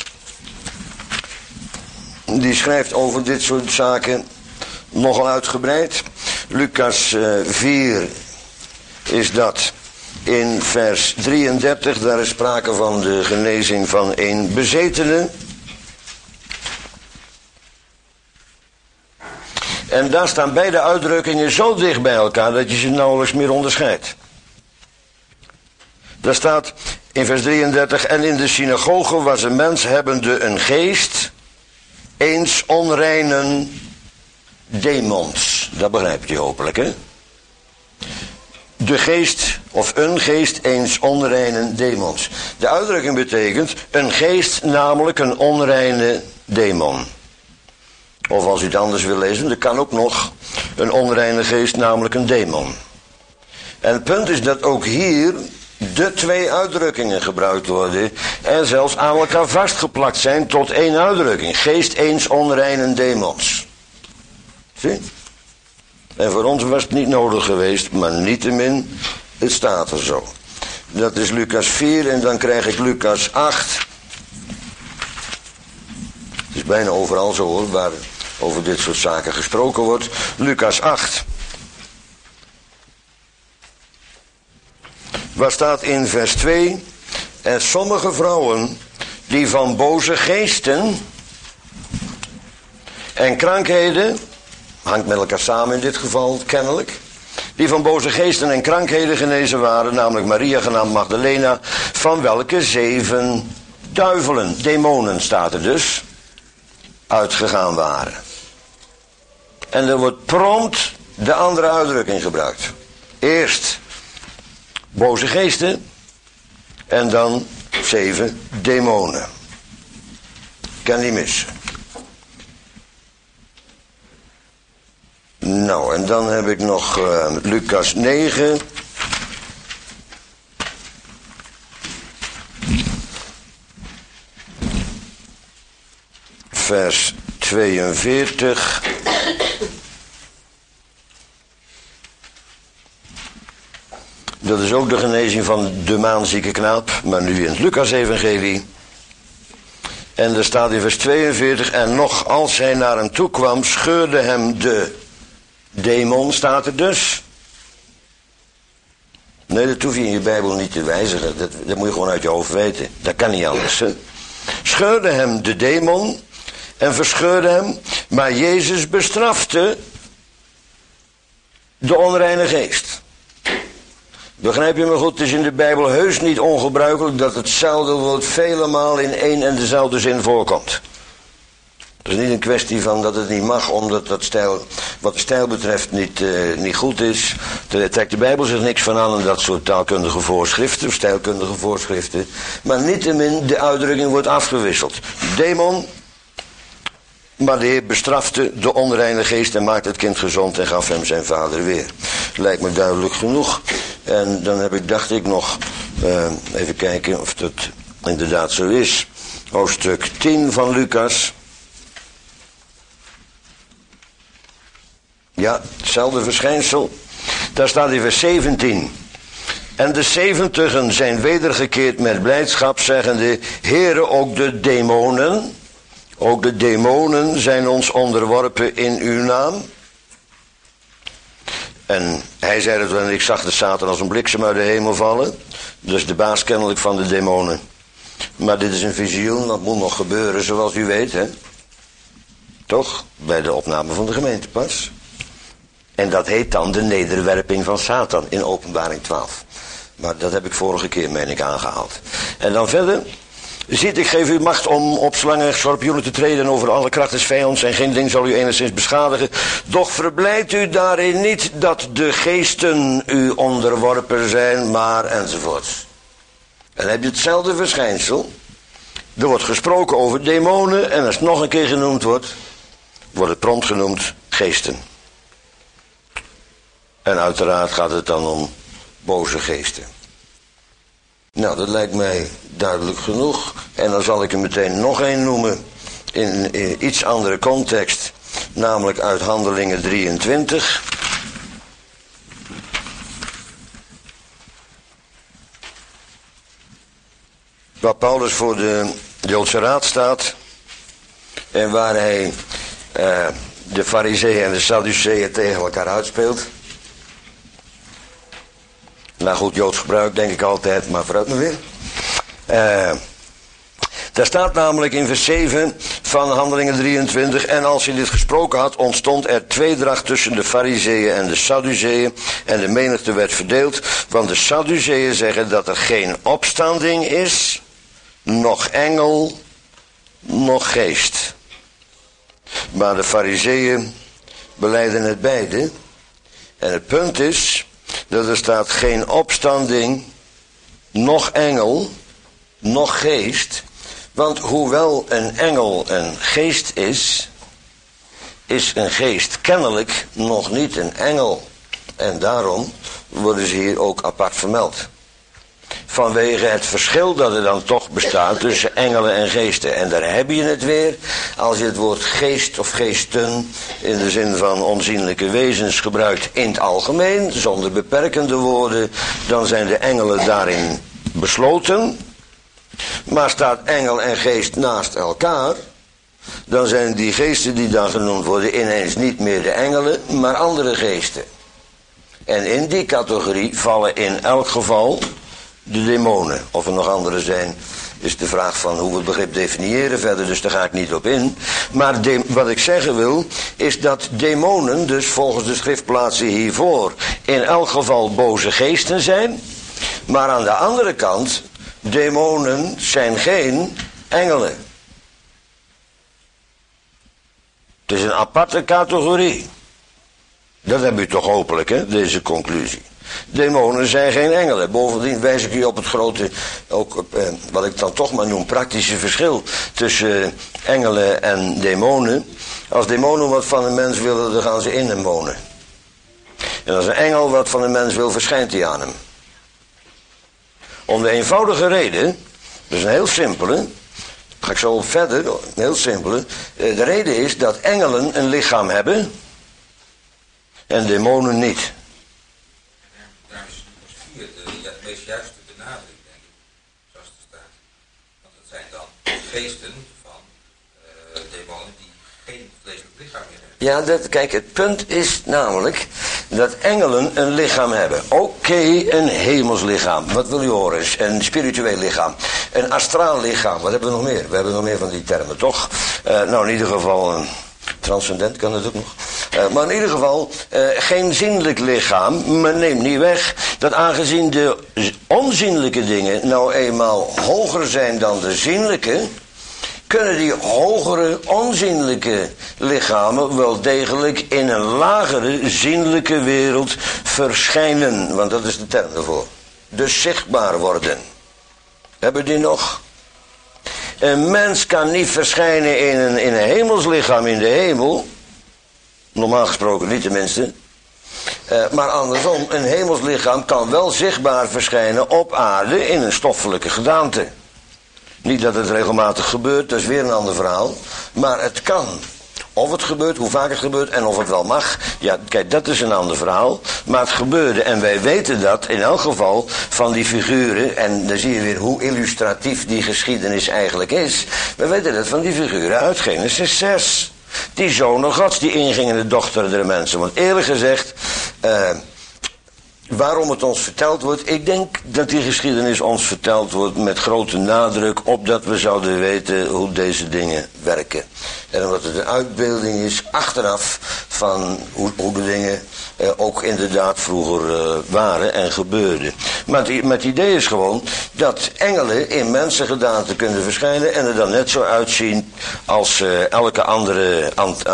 Die schrijft over dit soort zaken nogal uitgebreid. Lucas 4 is dat. In vers 33, daar is sprake van de genezing van een bezetene. En daar staan beide uitdrukkingen zo dicht bij elkaar dat je ze nauwelijks meer onderscheidt. Daar staat in vers 33, en in de synagoge was een mens hebbende een geest, eens onreinen demons. Dat begrijpt je hopelijk, hè? De geest, of een geest, eens onreine demons. De uitdrukking betekent een geest, namelijk een onreine demon. Of als u het anders wil lezen, dat kan ook nog een onreine geest, namelijk een demon. En het punt is dat ook hier de 2 uitdrukkingen gebruikt worden en zelfs aan elkaar vastgeplakt zijn tot 1 uitdrukking. Geest, eens onreine demons. Zie? En voor ons was het niet nodig geweest, maar niettemin, het staat er zo. Dat is Lucas 4 en dan krijg ik Lucas 8. Het is bijna overal zo hoor, waar over dit soort zaken gesproken wordt. Lucas 8. Waar staat in vers 2. En sommige vrouwen die van boze geesten en krankheden, hangt met elkaar samen in dit geval kennelijk, die van boze geesten en krankheden genezen waren, namelijk Maria genaamd Magdalena, van welke 7 duivelen, demonen staat er dus, uitgegaan waren. En er wordt prompt de andere uitdrukking gebruikt. Eerst boze geesten en dan 7 demonen. Kan niet missen. Nou, en dan heb ik nog Lucas 9. Vers 42. Dat is ook de genezing van de maanzieke knaap, maar nu in het Lucas-evangelie. En er staat in vers 42, en nog als hij naar hem toe kwam, scheurde hem de demon, staat er dus. Nee, dat hoef je in je Bijbel niet te wijzigen, dat moet je gewoon uit je hoofd weten. Dat kan niet anders, hè. Scheurde hem de demon en verscheurde hem, maar Jezus bestrafte de onreine geest. Begrijp je me goed, het is in de Bijbel heus niet ongebruikelijk dat hetzelfde woord vele malen in één en dezelfde zin voorkomt. Het is niet een kwestie van dat het niet mag, omdat dat stijl, wat de stijl betreft niet goed is. Daar trekt de Bijbel zich niks van aan en dat soort taalkundige voorschriften, of stijlkundige voorschriften. Maar niettemin, de uitdrukking wordt afgewisseld. Demon, maar de Heer bestrafte de onreine geest en maakte het kind gezond en gaf hem zijn vader weer. Lijkt me duidelijk genoeg. En dan heb ik, dacht ik nog, even kijken of dat inderdaad zo is. Hoofdstuk 10 van Lucas. Ja, hetzelfde verschijnsel. Daar staat in vers 17. En de 70 zijn wedergekeerd met blijdschap, zeggende, Heere, ook de demonen Ook de demonen zijn ons onderworpen in uw naam. En hij zei het wel, en ik zag de Satan als een bliksem uit de hemel vallen. Dus de baas kennelijk van de demonen. Maar dit is een visioen, dat moet nog gebeuren zoals u weet, hè. Toch? Bij de opname van de gemeentepas. En dat heet dan de nederwerping van Satan in Openbaring 12. Maar dat heb ik vorige keer, meen ik, aangehaald. En dan verder. Ziet, ik geef u macht om op slangen en schorpioenen te treden over alle kracht des vijands en geen ding zal u enigszins beschadigen. Doch verblijdt u daarin niet dat de geesten u onderworpen zijn, maar enzovoorts. En dan heb je hetzelfde verschijnsel. Er wordt gesproken over demonen en als het nog een keer genoemd wordt, wordt het prompt genoemd geesten. En uiteraard gaat het dan om boze geesten. Nou, dat lijkt mij duidelijk genoeg. En dan zal ik er meteen nog één noemen in iets andere context. Namelijk uit Handelingen 23. Waar Paulus voor de Joodse Raad staat. En waar hij de Farizeeën en de Sadduceeën tegen elkaar uitspeelt. Nou goed, Joods gebruik denk ik altijd, maar vooruit maar weer. Daar staat namelijk in vers 7 van Handelingen 23. En als hij dit gesproken had, ontstond er tweedracht tussen de Farizeeën en de Sadduceeën. En de menigte werd verdeeld. Want de Sadduceeën zeggen dat er geen opstanding is, noch engel, noch geest. Maar de Farizeeën belijden het beide. En het punt is dat er staat geen opstanding, noch engel, noch geest. Want hoewel een engel een geest is, is een geest kennelijk nog niet een engel. En daarom worden ze hier ook apart vermeld. Vanwege het verschil dat er dan toch bestaat tussen engelen en geesten. En daar heb je het weer. Als je het woord geest of geesten in de zin van onzienlijke wezens gebruikt in het algemeen, zonder beperkende woorden, dan zijn de engelen daarin besloten. Maar staat engel en geest naast elkaar, dan zijn die geesten die dan genoemd worden ineens niet meer de engelen, maar andere geesten. En in die categorie vallen in elk geval de demonen. Of er nog andere zijn, is de vraag van hoe we het begrip definiëren verder, dus daar ga ik niet op in. Maar wat ik zeggen wil, is dat demonen, dus volgens de schriftplaatsen hiervoor, in elk geval boze geesten zijn. Maar aan de andere kant, demonen zijn geen engelen. Het is een aparte categorie. Dat heb u toch hopelijk, hè, deze conclusie. Demonen zijn geen engelen. Bovendien wijs ik u op het grote, ook op, wat ik dan toch maar noem, praktische verschil tussen engelen en demonen. Als demonen wat van een mens willen, dan gaan ze in hem wonen. En als een engel wat van een mens wil, verschijnt hij aan hem. Om de eenvoudige reden, dus een heel simpele, ga ik zo op verder, een heel simpele. De reden is dat engelen een lichaam hebben en demonen niet. Daar is vers 4 de meest juiste benadering, denk ik, zoals het staat. Want het zijn dan geesten van demonen die geen vleeselijk lichaam meer hebben. Ja, kijk, het punt is namelijk dat engelen een lichaam hebben. Oké, een hemels lichaam. Wat wil u horen? Een spiritueel lichaam. Een astraal lichaam. Wat hebben we nog meer? We hebben nog meer van die termen, toch? Nou, in ieder geval, transcendent kan het ook nog. Maar in ieder geval, geen zienlijk lichaam. Maar neem niet weg dat aangezien de onzienlijke dingen nou eenmaal hoger zijn dan de zienlijke, kunnen die hogere, onzienlijke lichamen wel degelijk in een lagere, zienlijke wereld verschijnen. Want dat is de term daarvoor. Dus zichtbaar worden. Hebben die nog? Een mens kan niet verschijnen in een hemelslichaam in de hemel. Normaal gesproken niet tenminste. Maar andersom, een hemelslichaam kan wel zichtbaar verschijnen op aarde in een stoffelijke gedaante. Niet dat het regelmatig gebeurt, dat is weer een ander verhaal. Maar het kan. Of het gebeurt, hoe vaak het gebeurt en of het wel mag. Ja, kijk, dat is een ander verhaal. Maar het gebeurde en wij weten dat in elk geval van die figuren. En dan zie je weer hoe illustratief die geschiedenis eigenlijk is. We weten dat van die figuren uit Genesis 6. Die zonen gods die ingingen de dochter der mensen. Want eerlijk gezegd, waarom het ons verteld wordt, ik denk dat die geschiedenis ons verteld wordt met grote nadruk, opdat we zouden weten hoe deze dingen werken. En omdat het een uitbeelding is achteraf van hoe de dingen ook inderdaad vroeger waren en gebeurden. Maar het idee is gewoon dat engelen in mensengedaante kunnen verschijnen en er dan net zo uitzien als elke andere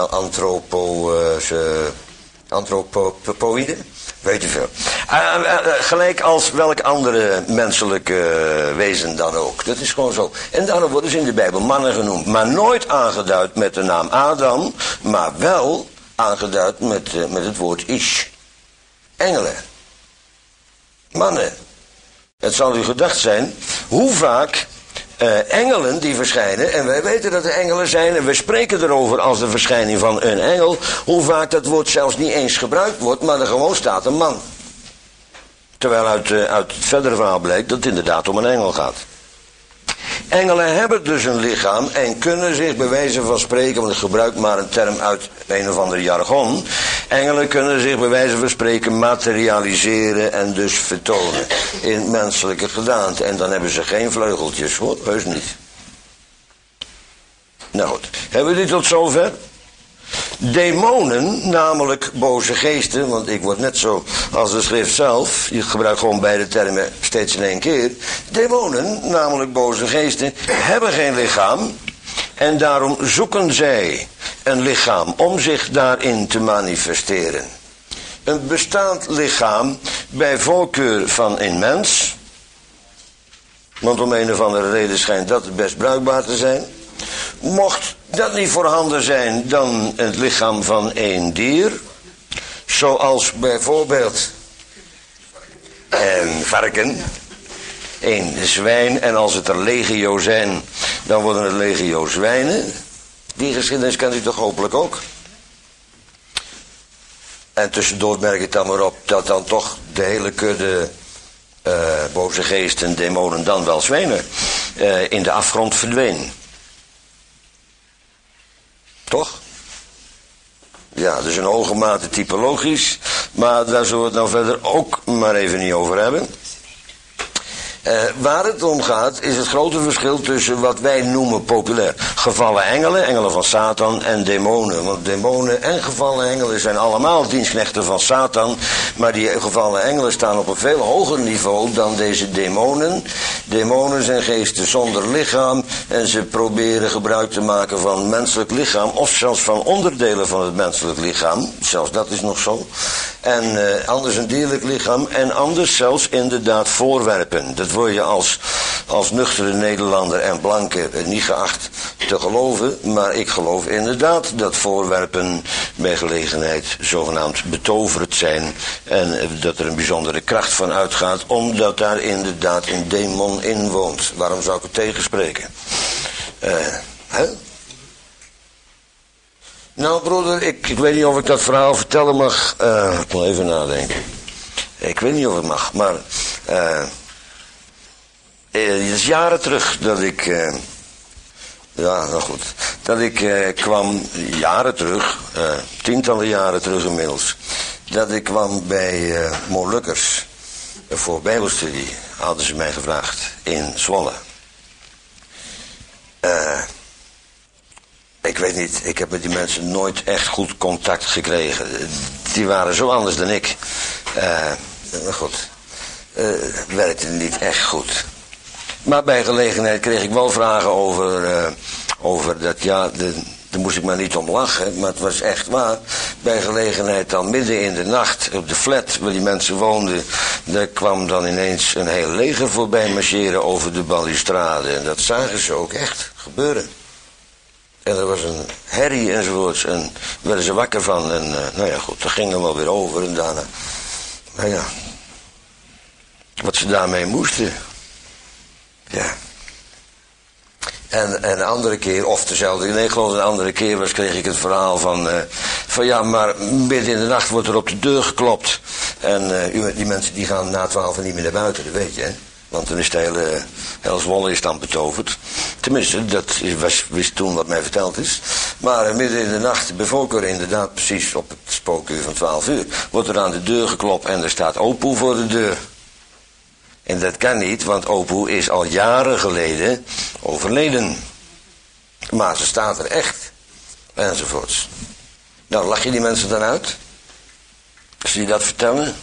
antropoïde. Weet je veel. Gelijk als welk andere menselijke wezen dan ook. Dat is gewoon zo. En daarom worden ze in de Bijbel mannen genoemd. Maar nooit aangeduid met de naam Adam. Maar wel aangeduid met het woord Ish. Engelen. Mannen. Het zal u gedacht zijn hoe vaak engelen die verschijnen, en wij weten dat er engelen zijn, en we spreken erover als de verschijning van een engel, hoe vaak dat woord zelfs niet eens gebruikt wordt, maar er gewoon staat een man. Terwijl uit het verdere verhaal blijkt dat het inderdaad om een engel gaat. Engelen hebben dus een lichaam en kunnen zich bij wijze van spreken, want ik gebruik maar een term uit een of ander jargon. Engelen kunnen zich bij wijze van spreken materialiseren en dus vertonen in menselijke gedaante. En dan hebben ze geen vleugeltjes hoor, heus niet. Nou goed, hebben we dit tot zover? Demonen, namelijk boze geesten, want ik word net zo als de schrift zelf, je gebruikt gewoon beide termen steeds in één keer. Demonen, namelijk boze geesten, hebben geen lichaam en daarom zoeken zij een lichaam om zich daarin te manifesteren. Een bestaand lichaam bij voorkeur van een mens, want om een of andere reden schijnt dat het best bruikbaar te zijn. Mocht dat niet voorhanden zijn, dan het lichaam van een dier. Zoals bijvoorbeeld een varken, een zwijn. En als het er legio zijn, dan worden het legio zwijnen. Die geschiedenis kent u toch hopelijk ook. En tussendoor merk ik dan maar op dat dan toch de hele kudde boze geesten, demonen, dan wel zwijnen, in de afgrond verdween. Toch? Ja, dus in hoge mate typologisch, maar daar zullen we het nou verder ook maar even niet over hebben. Waar het om gaat is het grote verschil tussen wat wij noemen populair gevallen engelen, engelen van Satan en demonen. Want demonen en gevallen engelen zijn allemaal dienstknechten van Satan, maar die gevallen engelen staan op een veel hoger niveau dan deze demonen. Demonen zijn geesten zonder lichaam en ze proberen gebruik te maken van menselijk lichaam of zelfs van onderdelen van het menselijk lichaam. Zelfs dat is nog zo. En anders een dierlijk lichaam en anders zelfs inderdaad voorwerpen. Dat word je als nuchtere Nederlander en blanke niet geacht te geloven. Maar ik geloof inderdaad dat voorwerpen bij gelegenheid zogenaamd betoverd zijn. En dat er een bijzondere kracht van uitgaat, omdat daar inderdaad een demon in woont. Waarom zou ik het tegenspreken? Nou broeder, ik weet niet of ik dat verhaal vertellen mag. Ik wil even nadenken. Ik weet niet of het mag, maar het is jaren terug dat ik, ja nou goed, dat ik kwam, jaren terug, tientallen jaren terug inmiddels, dat ik kwam bij Molukkers voor bijbelstudie, hadden ze mij gevraagd, in Zwolle. Ik weet niet, ik heb met die mensen nooit echt goed contact gekregen. Die waren zo anders dan ik. Maar goed, werkte niet echt goed. Maar bij gelegenheid kreeg ik wel vragen over dat, ja, daar moest ik maar niet om lachen, maar het was echt waar. Bij gelegenheid dan midden in de nacht op de flat waar die mensen woonden, daar kwam dan ineens een heel leger voorbij marcheren over de balustrade. En dat zagen ze ook echt gebeuren. En er was een herrie enzovoorts en werden ze wakker van en nou ja goed, dat ging dan wel weer over en daarna, nou ja, wat ze daarmee moesten, ja. En een andere keer, of dezelfde, nee, ik geloof een andere keer kreeg ik het verhaal van ja, maar midden in de nacht wordt er op de deur geklopt. En die mensen die gaan na 12 niet meer naar buiten, dat weet je, hè. Want dan is de hele Zwolle is dan betoverd. Tenminste, dat wist toen wat mij verteld is. Maar midden in de nacht, bij voorkeur inderdaad precies op het spookuur van 12 uur... wordt er aan de deur geklopt en er staat Opoe voor de deur. En dat kan niet, want Opoe is al jaren geleden overleden. Maar ze staat er echt. Enzovoorts. Nou, lach je die mensen dan uit? Als die dat vertellen?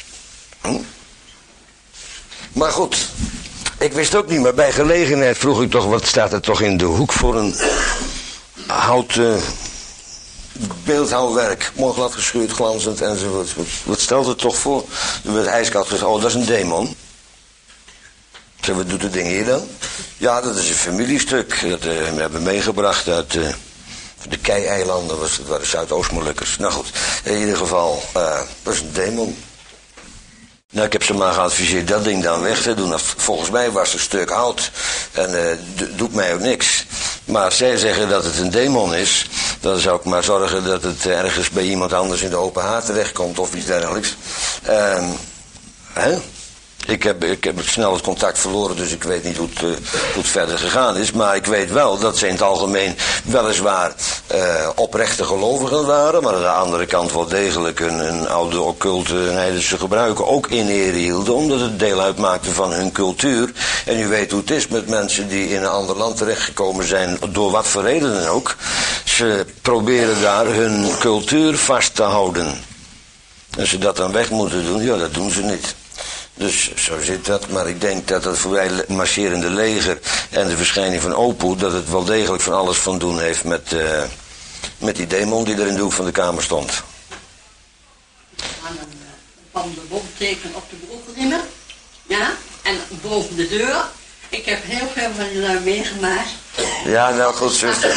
Maar goed, ik wist ook niet, maar bij gelegenheid vroeg ik toch, wat staat er toch in de hoek voor een houten beeldhouwwerk. Mooi glad geschuurd, glanzend enzovoort. Wat stelt het toch voor? Er werd ijskoud gezegd, oh, dat is een demon. Ik zeg, wat doet het ding hier dan? Ja, dat is een familiestuk. Dat we hebben meegebracht uit de Kei-eilanden, dat waren Zuidoost-Molukkers. Nou goed, in ieder geval, dat is een demon. Nou, ik heb ze maar geadviseerd dat ding dan weg te doen. Volgens mij was het een stuk hout. En doet mij ook niks. Maar als zij zeggen dat het een demon is, dan zou ik maar zorgen dat het ergens bij iemand anders in de open haard terechtkomt of iets dergelijks. Ik heb snel het contact verloren, dus ik weet niet hoe het verder gegaan is. Maar ik weet wel dat ze in het algemeen weliswaar oprechte gelovigen waren. Maar aan de andere kant wel degelijk een oude occulte heidense gebruiken ook in ere hielden. Omdat het deel uitmaakte van hun cultuur. En u weet hoe het is met mensen die in een ander land terechtgekomen zijn. Door wat voor redenen ook. Ze proberen daar hun cultuur vast te houden. En ze dat dan weg moeten doen, ja, dat doen ze niet. Dus zo zit dat, maar ik denk dat het voorbij marcherende leger en de verschijning van Opoe, dat het wel degelijk van alles van doen heeft met die demon die er in de hoek van de kamer stond. Aan een boonteken op de broekriemen, ja, en boven de deur. Ik heb heel veel van die lui meegemaakt. Ja, nou goed, zuster.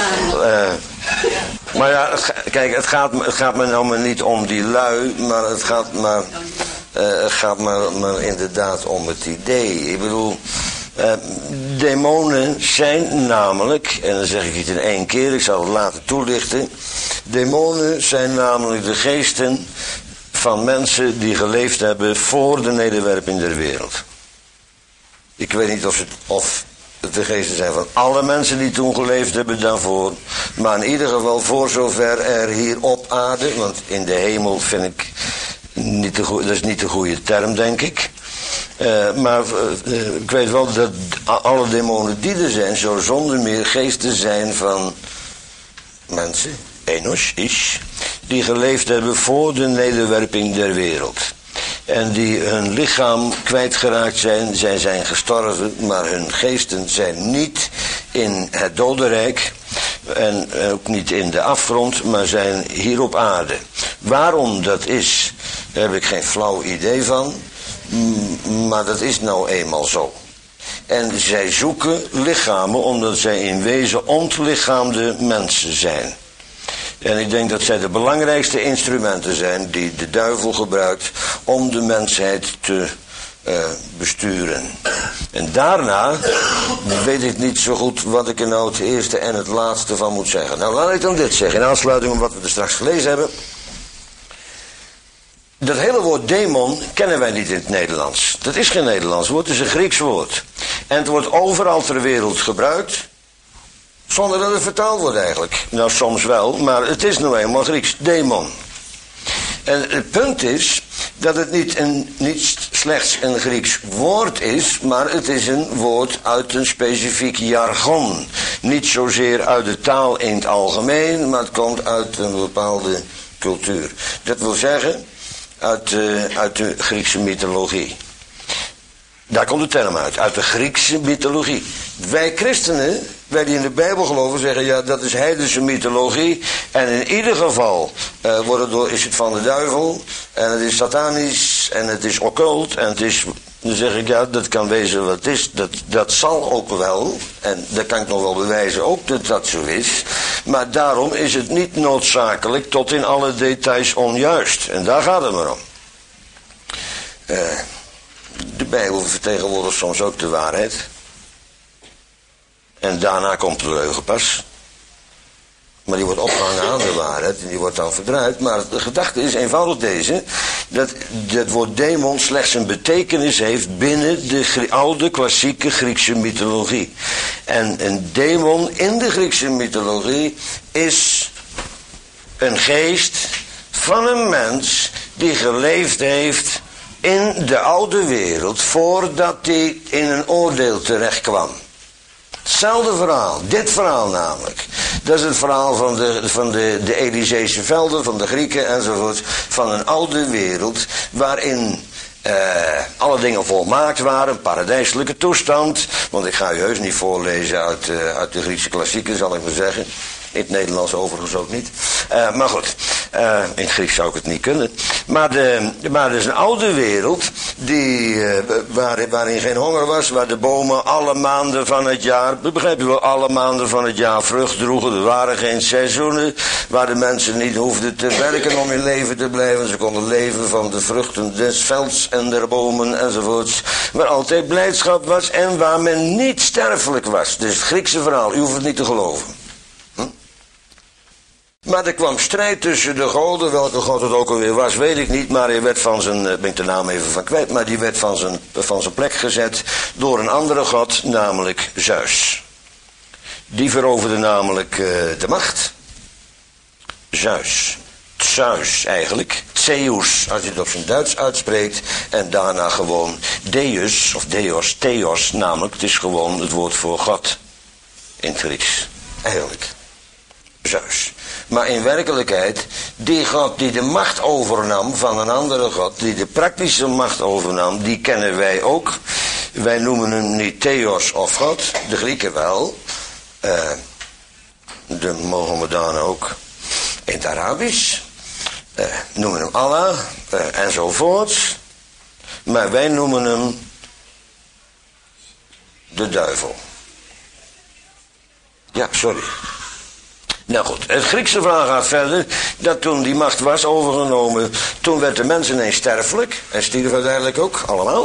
Maar ja, kijk, het gaat me nou maar niet om die lui, maar het gaat maar inderdaad om het idee. Ik bedoel, demonen zijn namelijk, en dan zeg ik het in 1 keer, ik zal het later toelichten. Demonen zijn namelijk de geesten van mensen die geleefd hebben voor de nederwerping der wereld. Ik weet niet of het de geesten zijn van alle mensen die toen geleefd hebben daarvoor. Maar in ieder geval voor zover er hier op aarde, want in de hemel vind ik dat is niet de goede term, denk ik. Maar ik weet wel dat alle demonen die er zijn, zo zonder meer geesten zijn van mensen, Enos, Ish, die geleefd hebben voor de nederwerping der wereld. En die hun lichaam kwijtgeraakt zijn, zij zijn gestorven, maar hun geesten zijn niet in het dodenrijk en ook niet in de afgrond, maar zijn hier op aarde. Waarom dat is, daar heb ik geen flauw idee van, maar dat is nou eenmaal zo. En zij zoeken lichamen omdat zij in wezen ontlichaamde mensen zijn. En ik denk dat zij de belangrijkste instrumenten zijn die de duivel gebruikt om de mensheid te besturen. En daarna weet ik niet zo goed wat ik er nou het eerste en het laatste van moet zeggen. Nou, laat ik dan dit zeggen, in aansluiting op wat we er straks gelezen hebben. Dat hele woord demon kennen wij niet in het Nederlands. Dat is geen Nederlands woord, het is een Grieks woord. En het wordt overal ter wereld gebruikt, zonder dat het vertaald wordt eigenlijk. Nou, soms wel, maar het is nou eenmaal Grieks, demon. En het punt is dat het niet slechts een Grieks woord is, maar het is een woord uit een specifiek jargon. Niet zozeer uit de taal in het algemeen, maar het komt uit een bepaalde cultuur. Dat wil zeggen, uit de Griekse mythologie. Daar komt de term uit de Griekse mythologie. Wij christenen, wij die in de Bijbel geloven, zeggen ja, dat is heidense mythologie. En in ieder geval is het van de duivel. En het is satanisch. En het is occult. En het is, dan zeg ik ja, dat kan wezen wat het is. Dat zal ook wel. En dat kan ik nog wel bewijzen ook dat dat zo is. Maar daarom is het niet noodzakelijk tot in alle details onjuist. En daar gaat het maar om. De Bijbel vertegenwoordigt soms ook de waarheid. En daarna komt de leugen pas. Maar die wordt opgehangen aan de waarheid en die wordt dan verdraaid. Maar de gedachte is eenvoudig deze, dat het woord demon slechts een betekenis heeft binnen de oude klassieke Griekse mythologie. En een demon in de Griekse mythologie is een geest van een mens die geleefd heeft in de oude wereld voordat hij in een oordeel terecht kwam. Hetzelfde verhaal, dit verhaal namelijk. Dat is het verhaal van de Elyseese velden, van de Grieken enzovoort. Van een oude wereld waarin alle dingen volmaakt waren, een paradijselijke toestand. Want ik ga u heus niet voorlezen uit de Griekse klassieken, zal ik maar zeggen. In het Nederlands overigens ook niet. Maar goed, in het Grieks zou ik het niet kunnen. Maar er is een oude wereld waarin geen honger was, waar de bomen alle maanden van het jaar, begrijp je wel, alle maanden van het jaar vrucht droegen. Er waren geen seizoenen, waar de mensen niet hoefden te werken om in leven te blijven. Ze konden leven van de vruchten des velds en der bomen enzovoorts. Waar altijd blijdschap was en waar men niet sterfelijk was. Dus het Griekse verhaal, u hoeft het niet te geloven. Maar er kwam strijd tussen de goden, welke god het ook alweer was, weet ik niet, maar hij werd van zijn, ben ik de naam even van kwijt, maar die werd van zijn plek gezet door een andere god, namelijk Zeus. Die veroverde namelijk de macht. Zeus eigenlijk, Zeus, als je het op zijn Duits uitspreekt, en daarna gewoon Deus, of Theos, namelijk, het is gewoon het woord voor God, in het Grieks, eigenlijk. Zeus. Maar in werkelijkheid, die God die de macht overnam van een andere God, die de praktische macht overnam, die kennen wij ook. Wij noemen hem niet Theos of God, de Grieken wel. De Mohammedanen ook. In het Arabisch noemen hem Allah enzovoorts. Maar wij noemen hem de duivel. Ja, sorry. Nou goed, het Griekse verhaal gaat verder, dat toen die macht was overgenomen, toen werd de mens ineens sterfelijk, en stierf uiteindelijk ook, allemaal.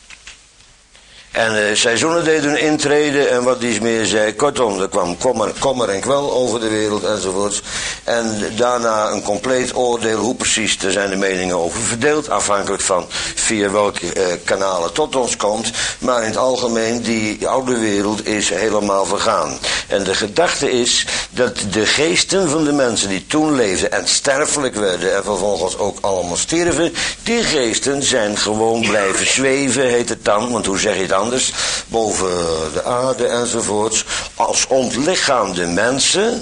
En seizoenen deden hun intrede en wat iets meer zei. Kortom, er kwam kommer en kwel over de wereld enzovoorts. En daarna een compleet oordeel, hoe precies, daar zijn de meningen over verdeeld. Afhankelijk van via welke kanalen tot ons komt. Maar in het algemeen, die oude wereld is helemaal vergaan. En de gedachte is dat de geesten van de mensen die toen leefden en sterfelijk werden en vervolgens ook allemaal stierven, die geesten zijn gewoon blijven zweven, heet het dan, want hoe zeg je het anders, boven de aarde enzovoorts, als ontlichaamde mensen.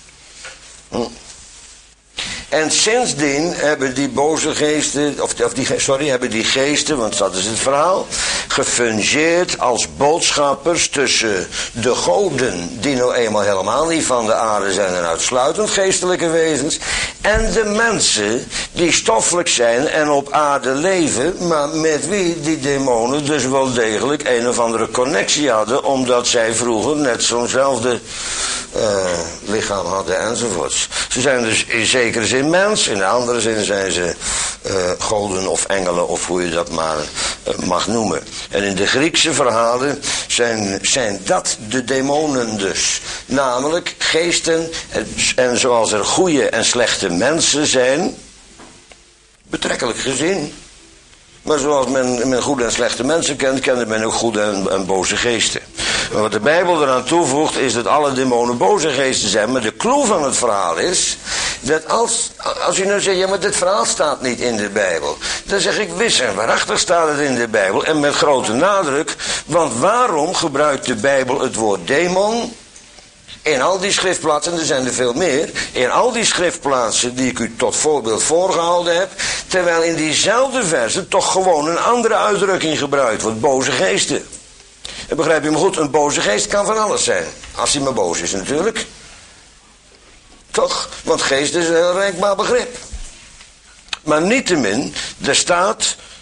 En sindsdien hebben die boze geesten, hebben die geesten, want dat is het verhaal, gefungeerd als boodschappers tussen de goden, die nou eenmaal helemaal niet van de aarde zijn en uitsluitend geestelijke wezens, en de mensen die stoffelijk zijn en op aarde leven, maar met wie die demonen dus wel degelijk een of andere connectie hadden, omdat zij vroeger net zo'nzelfde lichaam hadden enzovoorts. Ze zijn dus in zekere zin mens, in de andere zin zijn ze goden of engelen of hoe je dat maar mag noemen. En in de Griekse verhalen zijn dat de demonen dus. Namelijk geesten en zoals er goede en slechte mensen zijn, betrekkelijk gezien. Maar zoals men goede en slechte mensen kent, kende men ook goede en boze geesten. Maar wat de Bijbel eraan toevoegt, is dat alle demonen boze geesten zijn. Maar de clue van het verhaal is, dat als u nou zegt, ja maar dit verhaal staat niet in de Bijbel. Dan zeg ik, wis en waarachtig staat het in de Bijbel. En met grote nadruk, want waarom gebruikt de Bijbel het woord demon? In al die schriftplaatsen, en er zijn er veel meer, in al die schriftplaatsen die ik u tot voorbeeld voorgehouden heb, terwijl in diezelfde versen toch gewoon een andere uitdrukking gebruikt wordt, boze geesten. En begrijp je me goed, een boze geest kan van alles zijn, als hij maar boos is natuurlijk. Toch? Want geest is een heel reikbaar begrip. Maar niettemin, er staat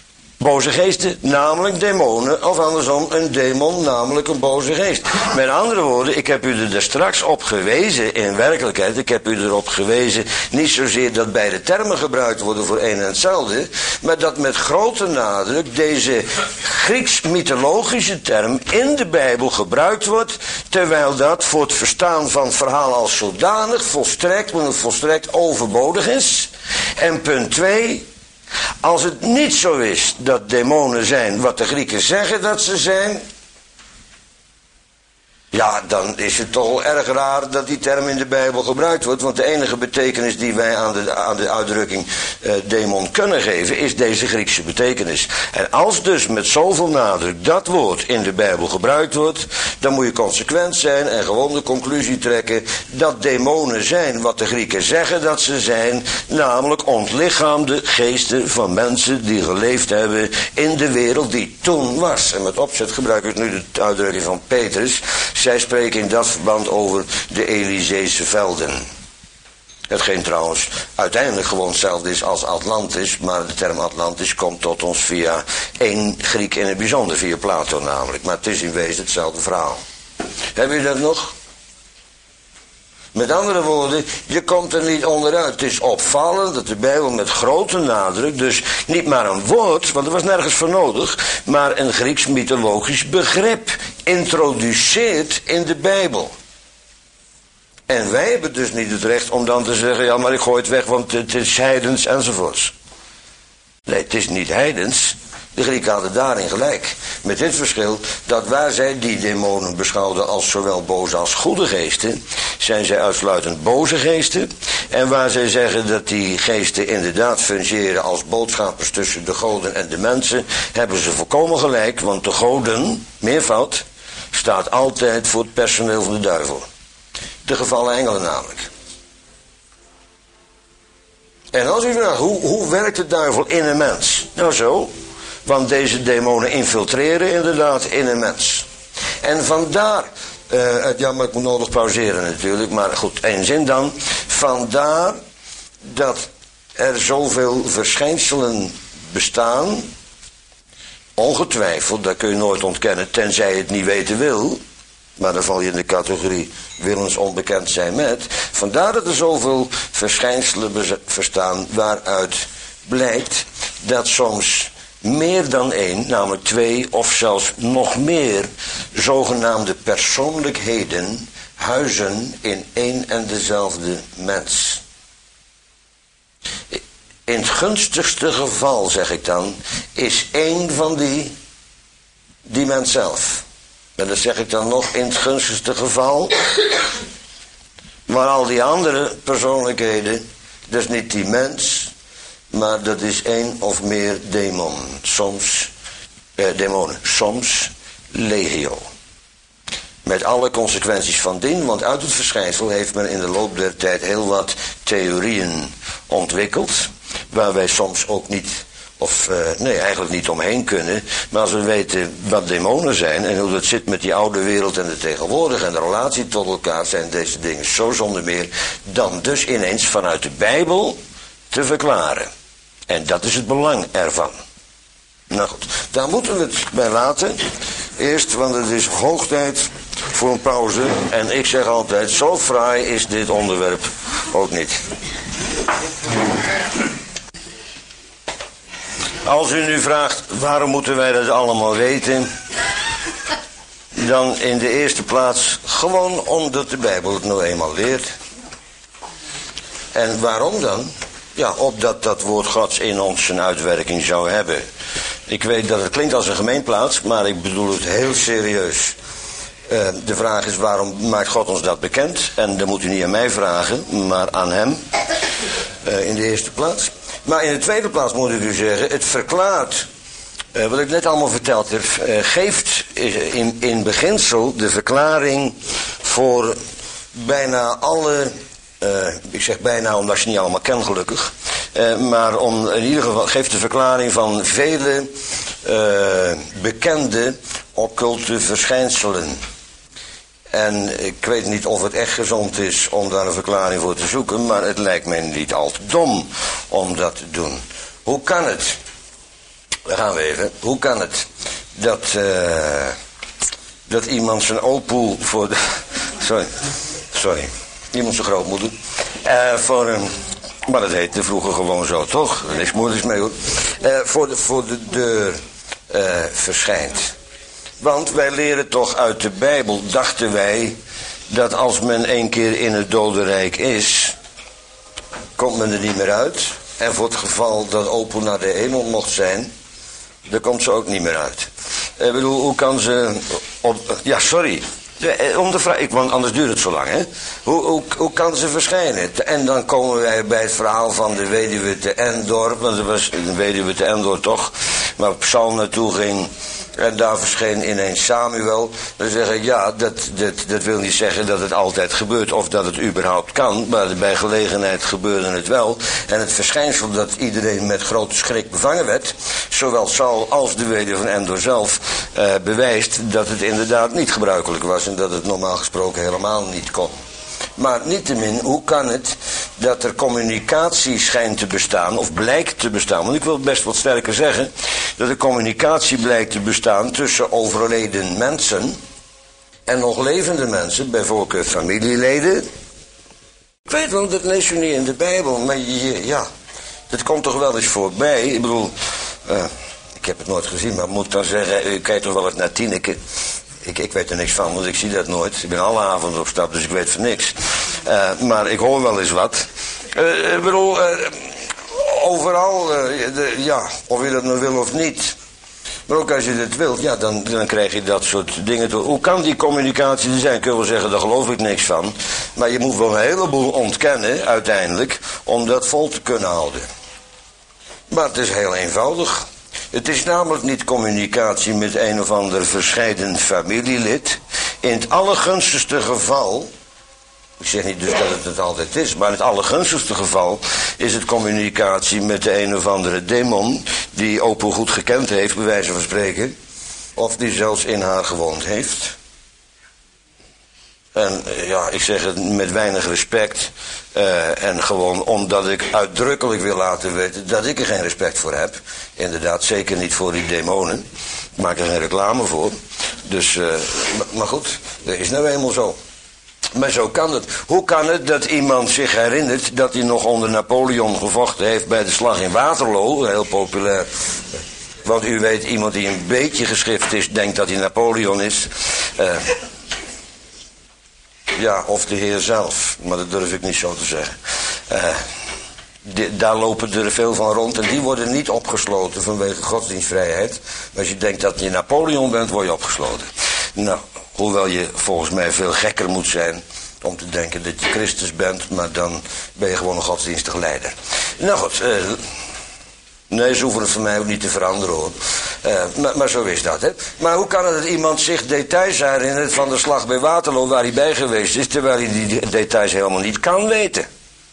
boze geesten, namelijk demonen, of andersom, een demon, namelijk een boze geest. Met andere woorden, ik heb u er straks op gewezen, in werkelijkheid, ik heb u erop gewezen, niet zozeer dat beide termen gebruikt worden voor een en hetzelfde, maar dat met grote nadruk deze Grieks-mythologische term in de Bijbel gebruikt wordt, terwijl dat voor het verstaan van het verhaal als zodanig volstrekt overbodig is. En punt 2, als het niet zo is dat demonen zijn wat de Grieken zeggen dat ze zijn, ja, dan is het toch wel erg raar dat die term in de Bijbel gebruikt wordt. Want de enige betekenis die wij aan de uitdrukking demon kunnen geven, is deze Griekse betekenis. En als dus met zoveel nadruk dat woord in de Bijbel gebruikt wordt, dan moet je consequent zijn en gewoon de conclusie trekken dat demonen zijn wat de Grieken zeggen dat ze zijn, namelijk ontlichaamde geesten van mensen die geleefd hebben in de wereld die toen was. En met opzet gebruik ik nu de uitdrukking van Petrus. Zij spreken in dat verband over de Elyseese velden. Hetgeen trouwens uiteindelijk gewoon hetzelfde is als Atlantis, maar de term Atlantis komt tot ons via één Griek in het bijzonder, via Plato namelijk. Maar het is in wezen hetzelfde verhaal. Hebben jullie dat nog? Met andere woorden, je komt er niet onderuit. Het is opvallend dat de Bijbel met grote nadruk, dus niet maar een woord, want er was nergens voor nodig, maar een Grieks mythologisch begrip introduceert in de Bijbel. En wij hebben dus niet het recht om dan te zeggen, ja maar ik gooi het weg want het is heidens enzovoorts. Nee, het is niet heidens. De Grieken hadden daarin gelijk. Met dit verschil dat waar zij die demonen beschouwden als zowel boze als goede geesten, zijn zij uitsluitend boze geesten. En waar zij zeggen dat die geesten inderdaad fungeren als boodschappers tussen de goden en de mensen, hebben ze volkomen gelijk, want de goden, meervoud, staat altijd voor het personeel van de duivel. De gevallen engelen namelijk. En als u vraagt, hoe werkt de duivel in een mens? Nou zo. Want deze demonen infiltreren inderdaad in een mens. En vandaar, ja maar ik moet nodig pauzeren natuurlijk, maar goed, één zin dan. Vandaar dat er zoveel verschijnselen bestaan, ongetwijfeld, dat kun je nooit ontkennen, tenzij je het niet weten wil. Maar dan val je in de categorie willens onbekend zijn met. Vandaar dat er zoveel verschijnselen bestaan waaruit blijkt dat soms meer dan één, namelijk 2 of zelfs nog meer zogenaamde persoonlijkheden huizen in één en dezelfde mens. In het gunstigste geval, zeg ik dan, is één van die mens zelf. En dat zeg ik dan nog in het gunstigste geval. Maar al die andere persoonlijkheden, dat is niet die mens, maar dat is één of meer demonen. Soms legio. Met alle consequenties van dien, want uit het verschijnsel heeft men in de loop der tijd heel wat theorieën ontwikkeld, waar wij soms ook niet, eigenlijk niet omheen kunnen. Maar als we weten wat demonen zijn en hoe dat zit met die oude wereld en de tegenwoordige en de relatie tot elkaar, zijn deze dingen zo zonder meer dan dus ineens vanuit de Bijbel te verklaren. En dat is het belang ervan. Nou goed, daar moeten we het bij laten. Eerst, want het is hoog tijd voor een pauze. En ik zeg altijd, zo fraai is dit onderwerp ook niet. Als u nu vraagt, waarom moeten wij dat allemaal weten? Dan in de eerste plaats, gewoon omdat de Bijbel het nou eenmaal leert. En waarom dan? Ja, opdat dat woord Gods in ons zijn uitwerking zou hebben. Ik weet dat het klinkt als een gemeenplaats, maar ik bedoel het heel serieus. De vraag is, waarom maakt God ons dat bekend? En dat moet u niet aan mij vragen, maar aan hem. In de eerste plaats. Maar in de tweede plaats moet ik u zeggen, het verklaart, wat ik net allemaal verteld heb, geeft in beginsel de verklaring voor bijna alle, ik zeg bijna omdat je niet allemaal kent gelukkig, maar in ieder geval geeft de verklaring van vele bekende occulte verschijnselen. En ik weet niet of het echt gezond is om daar een verklaring voor te zoeken, maar het lijkt mij niet al te dom om dat te doen. Hoe kan het? Daar gaan we even. Hoe kan het dat iemand zijn opoe voor de... Sorry. Iemand zijn grootmoeder. Maar dat heette vroeger gewoon zo, toch? Er is moeilijks mee, hoor. Voor de deur verschijnt. Want wij leren toch uit de Bijbel, dachten wij, dat als men 1 keer in het dodenrijk is, komt men er niet meer uit. En voor het geval dat opoe naar de hemel mocht zijn, dan komt ze ook niet meer uit. Ik bedoel, hoe kan ze... Ja, sorry. Om de vraag, want anders duurt het zo lang, hè. Hoe kan ze verschijnen? En dan komen wij bij het verhaal van de weduwe te Endor, want er was een weduwe te Endor toch, waar Psalm naartoe ging. En daar verscheen ineens Samuel. Dan zeg ik, ja, dat wil niet zeggen dat het altijd gebeurt of dat het überhaupt kan. Maar bij gelegenheid gebeurde het wel. En het verschijnsel dat iedereen met grote schrik bevangen werd, zowel Saul als de weduwe van Endor zelf, bewijst dat het inderdaad niet gebruikelijk was. En dat het normaal gesproken helemaal niet kon. Maar niettemin, hoe kan het dat er communicatie schijnt te bestaan, of blijkt te bestaan, want ik wil het best wat sterker zeggen, dat er communicatie blijkt te bestaan tussen overleden mensen en nog levende mensen, bij voorkeur familieleden. Ik weet wel, dat lees je niet in de Bijbel, maar ja, dat komt toch wel eens voorbij. Ik bedoel, ik heb het nooit gezien, maar moet ik dan zeggen, u kijkt toch wel eens naar Tineke. Ik weet er niks van, want ik zie dat nooit. Ik ben alle avonden op stap, dus ik weet van niks. Maar ik hoor wel eens wat. Ik bedoel, overal, ja, of je dat nou wil of niet. Maar ook als je dat wilt, ja, dan krijg je dat soort dingen. Hoe kan die communicatie er zijn? Kun je wel zeggen, daar geloof ik niks van. Maar je moet wel een heleboel ontkennen, uiteindelijk, om dat vol te kunnen houden. Maar het is heel eenvoudig. Het is namelijk niet communicatie met een of ander verscheiden familielid. In het allergunstigste geval, ik zeg niet dus dat het altijd is, maar in het allergunstigste geval is het communicatie met de een of andere demon die opoe goed gekend heeft, bij wijze van spreken, of die zelfs in haar gewoond heeft. En ja, ik zeg het met weinig respect. En gewoon omdat ik uitdrukkelijk wil laten weten dat ik er geen respect voor heb. Inderdaad, zeker niet voor die demonen. Ik maak er geen reclame voor. Dus, maar goed, dat is nou eenmaal zo. Maar zo kan het. Hoe kan het dat iemand zich herinnert dat hij nog onder Napoleon gevochten heeft bij de slag in Waterloo? Heel populair. Want u weet, iemand die een beetje geschift is, denkt dat hij Napoleon is. Ja, of de Heer zelf, maar dat durf ik niet zo te zeggen. Daar lopen er veel van rond en die worden niet opgesloten vanwege godsdienstvrijheid. Maar als je denkt dat je Napoleon bent, word je opgesloten. Nou, hoewel je volgens mij veel gekker moet zijn om te denken dat je Christus bent, maar dan ben je gewoon een godsdienstig leider. Nou goed, nee, ze hoeven het voor mij ook niet te veranderen, hoor. Maar zo is dat, hè. Maar hoe kan het dat iemand zich details herinnert van de slag bij Waterloo waar hij bij geweest is, terwijl hij die details helemaal niet kan weten?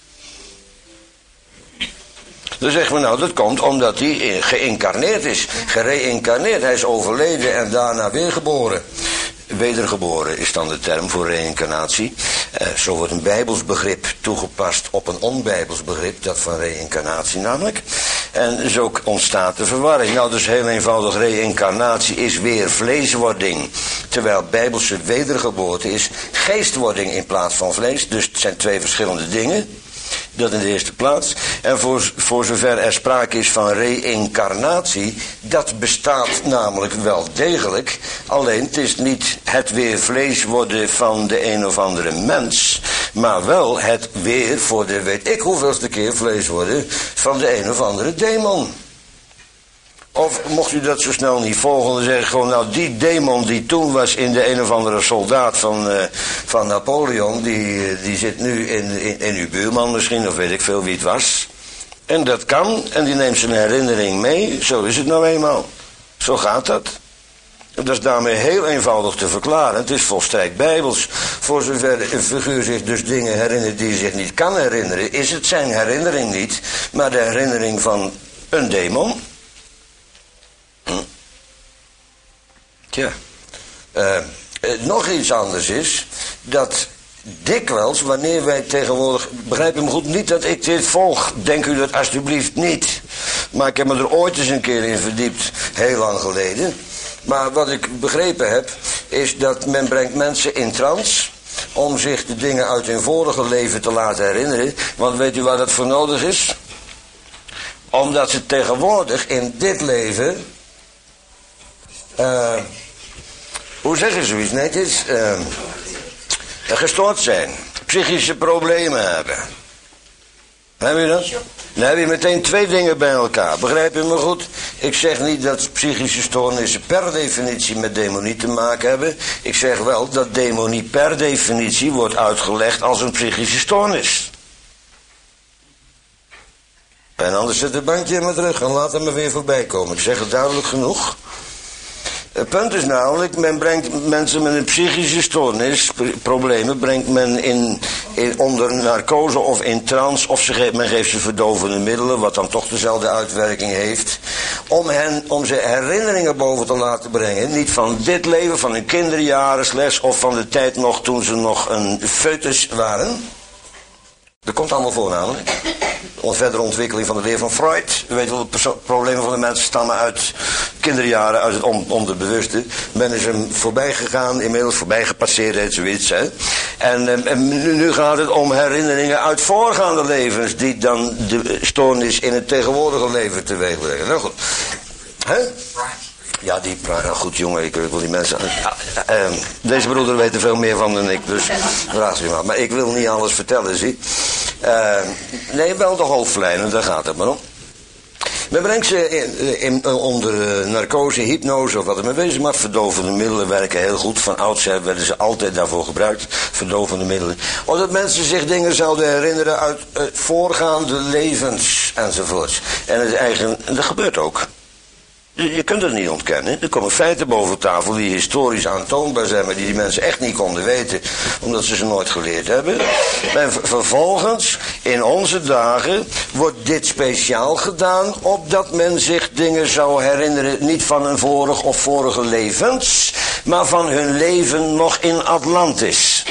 Dan zeggen we nou, dat komt omdat hij geïncarneerd is, gereïncarneerd. Hij is overleden en daarna weergeboren. Wedergeboren is dan de term voor reïncarnatie. Zo wordt een bijbels begrip toegepast op een onbijbels begrip, dat van reïncarnatie namelijk. En zo ontstaat de verwarring. Nou, dus heel eenvoudig, reïncarnatie is weer vleeswording. Terwijl bijbelse wedergeboorte is geestwording in plaats van vlees. Dus het zijn 2 verschillende dingen. Dat in de eerste plaats. En voor zover er sprake is van reïncarnatie, dat bestaat namelijk wel degelijk. Alleen het is niet het weer vlees worden van de een of andere mens, maar wel het weer voor de weet ik hoeveelste keer vlees worden van de een of andere demon. Of mocht u dat zo snel niet volgen, dan zeg ik gewoon, nou die demon die toen was in de een of andere soldaat van Napoleon, die zit nu in uw buurman misschien, of weet ik veel wie het was. En dat kan, en die neemt zijn herinnering mee, zo is het nou eenmaal. Zo gaat dat. En dat is daarmee heel eenvoudig te verklaren. Het is volstrekt bijbels. Voor zover een figuur zich dus dingen herinnert die hij zich niet kan herinneren, is het zijn herinnering niet, maar de herinnering van een demon. Tja, nog iets anders is dat dikwijls, wanneer wij tegenwoordig, begrijp je me goed, niet dat ik dit volg, denk u dat alsjeblieft niet. Maar ik heb me er ooit eens een keer in verdiept, heel lang geleden. Maar wat ik begrepen heb, is dat men brengt mensen in trance om zich de dingen uit hun vorige leven te laten herinneren. Want weet u waar dat voor nodig is? Omdat ze tegenwoordig in dit leven, hoe zeg je zoiets netjes, gestoord zijn, psychische problemen hebben. Heb je dat? Dan heb je meteen twee dingen bij elkaar. Begrijp je me goed? Ik zeg niet dat psychische stoornissen per definitie met demonie te maken hebben. Ik zeg wel dat demonie per definitie wordt uitgelegd als een psychische stoornis. En anders zet het bandje in mijn terug en laat hem er weer voorbij komen. Ik zeg het duidelijk genoeg. Het punt is namelijk, men brengt mensen met een psychische stoornis, problemen, brengt men onder narcose of in trance, of men geeft ze verdovende middelen, wat dan toch dezelfde uitwerking heeft, om ze herinneringen boven te laten brengen, niet van dit leven, van hun kinderjaren, of van de tijd nog toen ze nog een foetus waren. Dat komt allemaal voor namelijk. De verdere ontwikkeling van de leer van Freud. U weet wel, de problemen van de mensen stammen uit kinderjaren, uit het onderbewuste. Men is hem voorbij gegaan, inmiddels voorbij gepasseerd, heet zoiets. Hè? En nu gaat het om herinneringen uit voorgaande levens, die dan de stoornis in het tegenwoordige leven teweeg brengen. Nou goed. Hè? Ja, die nou goed jongen, ik wil die mensen... deze broeder weet er veel meer van dan ik, dus vraag ze maar. Maar ik wil niet alles vertellen, zie. Nee, wel de hoofdlijnen, daar gaat het maar om. Men brengt ze onder narcose, hypnose of wat er mee wezen mag. Verdovende middelen werken heel goed. Van oudsher werden ze altijd daarvoor gebruikt. Verdovende middelen. Omdat mensen zich dingen zouden herinneren uit voorgaande levens enzovoorts. En dat gebeurt ook. Je kunt het niet ontkennen. Er komen feiten boven tafel die historisch aantoonbaar zijn, maar die mensen echt niet konden weten, omdat ze nooit geleerd hebben. En vervolgens, in onze dagen, wordt dit speciaal gedaan, opdat men zich dingen zou herinneren, niet van hun vorige levens, maar van hun leven nog in Atlantis.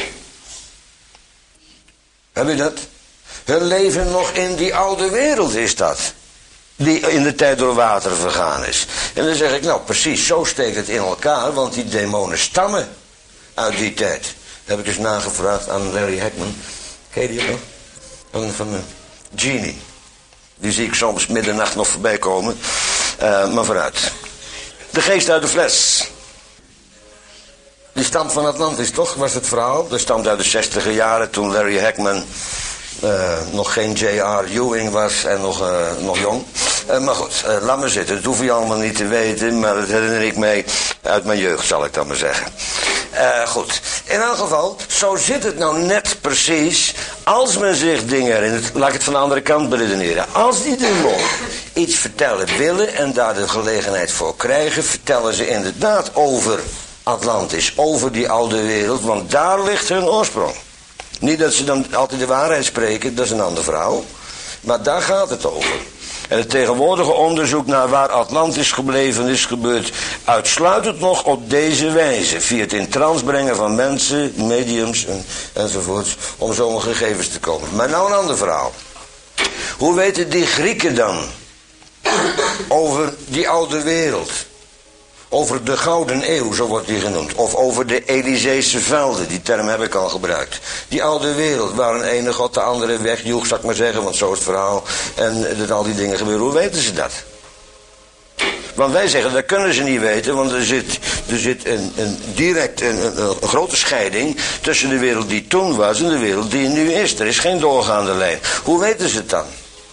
Heb je dat? Hun leven nog in die oude wereld is dat. Die in de tijd door water vergaan is. En dan zeg ik, nou precies, zo steekt het in elkaar, want die demonen stammen uit die tijd. Dat heb ik eens nagevraagd aan Larry Hackman. Ken je die nog? Van Genie. Die zie ik soms middernacht nog voorbij komen. Maar vooruit. De geest uit de fles. Die stamt van Atlantis, toch? Was het verhaal? Dat stamt uit de 60e jaren toen Larry Hackman nog geen J.R. Ewing was en nog jong. Maar goed, laat maar zitten. Dat hoef je allemaal niet te weten, maar dat herinner ik mij uit mijn jeugd, zal ik dan maar zeggen. Goed, in elk geval, zo zit het nou net precies, als men zich dingen herinnert, laat ik het van de andere kant beredeneren. Als die demonen iets vertellen willen en daar de gelegenheid voor krijgen, vertellen ze inderdaad over Atlantis, over die oude wereld, want daar ligt hun oorsprong. Niet dat ze dan altijd de waarheid spreken, dat is een ander verhaal. Maar daar gaat het over. En het tegenwoordige onderzoek naar waar Atlantis gebleven is, gebeurt uitsluitend nog op deze wijze. Via het in trance brengen van mensen, mediums enzovoorts, om zo'n gegevens te komen. Maar nou een ander verhaal. Hoe weten die Grieken dan over die oude wereld? Over de Gouden Eeuw, zo wordt die genoemd. Of over de Elyseese velden, die term heb ik al gebruikt. Die oude wereld, waar een ene god de andere wegjoeg, zal ik maar zeggen, want zo is het verhaal. En dat al die dingen gebeuren, hoe weten ze dat? Want wij zeggen, dat kunnen ze niet weten, want er zit een grote scheiding tussen de wereld die toen was en de wereld die nu is. Er is geen doorgaande lijn. Hoe weten ze het dan?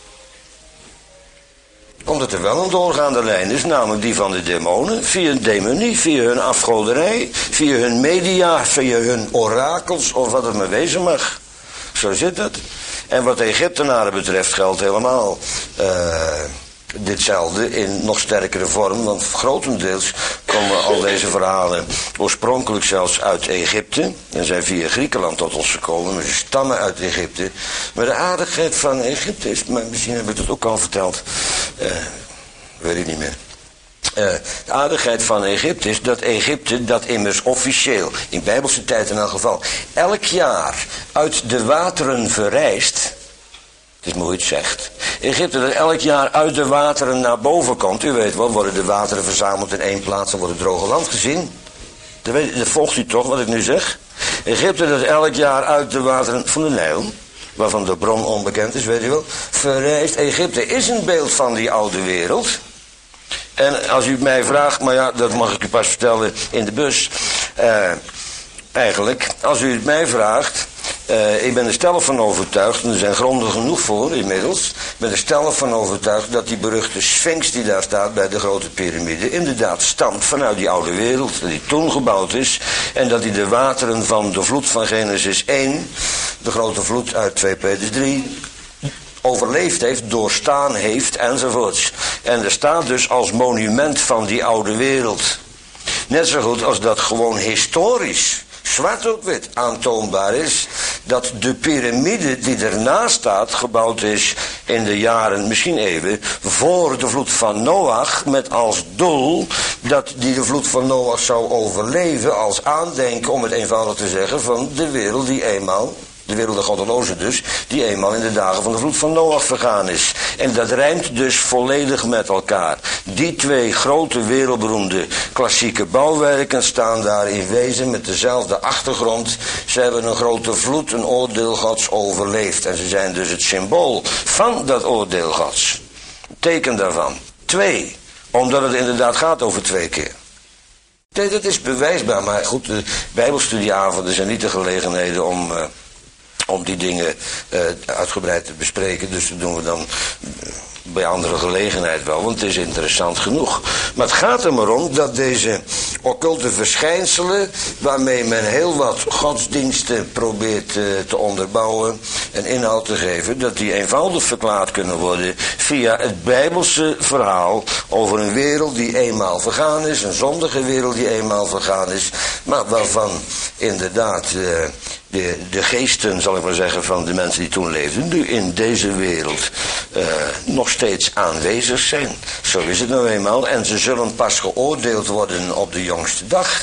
Omdat er wel een doorgaande lijn is, namelijk die van de demonen, via een demonie, via hun afgoderij, via hun media, via hun orakels, of wat het maar wezen mag. Zo zit het. En wat de Egyptenaren betreft geldt helemaal ditzelfde in nog sterkere vorm, want grotendeels komen al deze verhalen oorspronkelijk zelfs uit Egypte en zijn via Griekenland tot ons gekomen, maar ze stammen uit Egypte. Maar de aardigheid van Egypte is, maar misschien heb ik dat ook al verteld, weet ik niet meer. De aardigheid van Egypte is dat Egypte dat immers officieel, in bijbelse tijd in elk geval, elk jaar uit de wateren verrijst. Het is mooi het zegt. Egypte dat elk jaar uit de wateren naar boven komt. U weet wel, worden de wateren verzameld in één plaats en wordt het droge land gezien. Dat volgt u toch wat ik nu zeg? Egypte dat elk jaar uit de wateren van de Nijl, waarvan de bron onbekend is, weet u wel, verrijst. Egypte is een beeld van die oude wereld. En als u het mij vraagt, maar ja, dat mag ik u pas vertellen in de bus. Eigenlijk, als u het mij vraagt, ik ben er stellig van overtuigd, en er zijn gronden genoeg voor inmiddels, ik ben er stellig van overtuigd dat die beruchte Sphinx die daar staat bij de grote piramide inderdaad stamt vanuit die oude wereld, dat die toen gebouwd is, en dat die de wateren van de vloed van Genesis 1, de grote vloed uit 2 Petrus 3, overleefd heeft, doorstaan heeft enzovoorts. En er staat dus als monument van die oude wereld. Net zo goed als dat gewoon historisch, zwart op wit, aantoonbaar is, dat de piramide die ernaast staat, gebouwd is in de jaren, misschien eeuwen, voor de vloed van Noach, met als doel dat die de vloed van Noach zou overleven, als aandenken, om het eenvoudig te zeggen, van de wereld die eenmaal, de wereld der goddelozen dus, die eenmaal in de dagen van de vloed van Noach vergaan is. En dat rijmt dus volledig met elkaar. Die twee grote wereldberoemde klassieke bouwwerken staan daar in wezen met dezelfde achtergrond. Ze hebben een grote vloed, een oordeel Gods overleefd. En ze zijn dus het symbool van dat oordeel Gods. Teken daarvan. 2. Omdat het inderdaad gaat over 2 keer. Dat is bewijsbaar, maar goed, de bijbelstudieavonden zijn niet de gelegenheden om die dingen uitgebreid te bespreken. Dus dat doen we dan bij andere gelegenheid wel, want het is interessant genoeg. Maar het gaat er maar om dat deze occulte verschijnselen, waarmee men heel wat godsdiensten probeert te onderbouwen en inhoud te geven, dat die eenvoudig verklaard kunnen worden via het bijbelse verhaal over een wereld die eenmaal vergaan is, een zondige wereld die eenmaal vergaan is, maar waarvan inderdaad de geesten, zal ik maar zeggen, van de mensen die toen leefden, nu in deze wereld nog steeds aanwezig zijn. Zo is het nou eenmaal. En ze zullen pas geoordeeld worden op de jongste dag.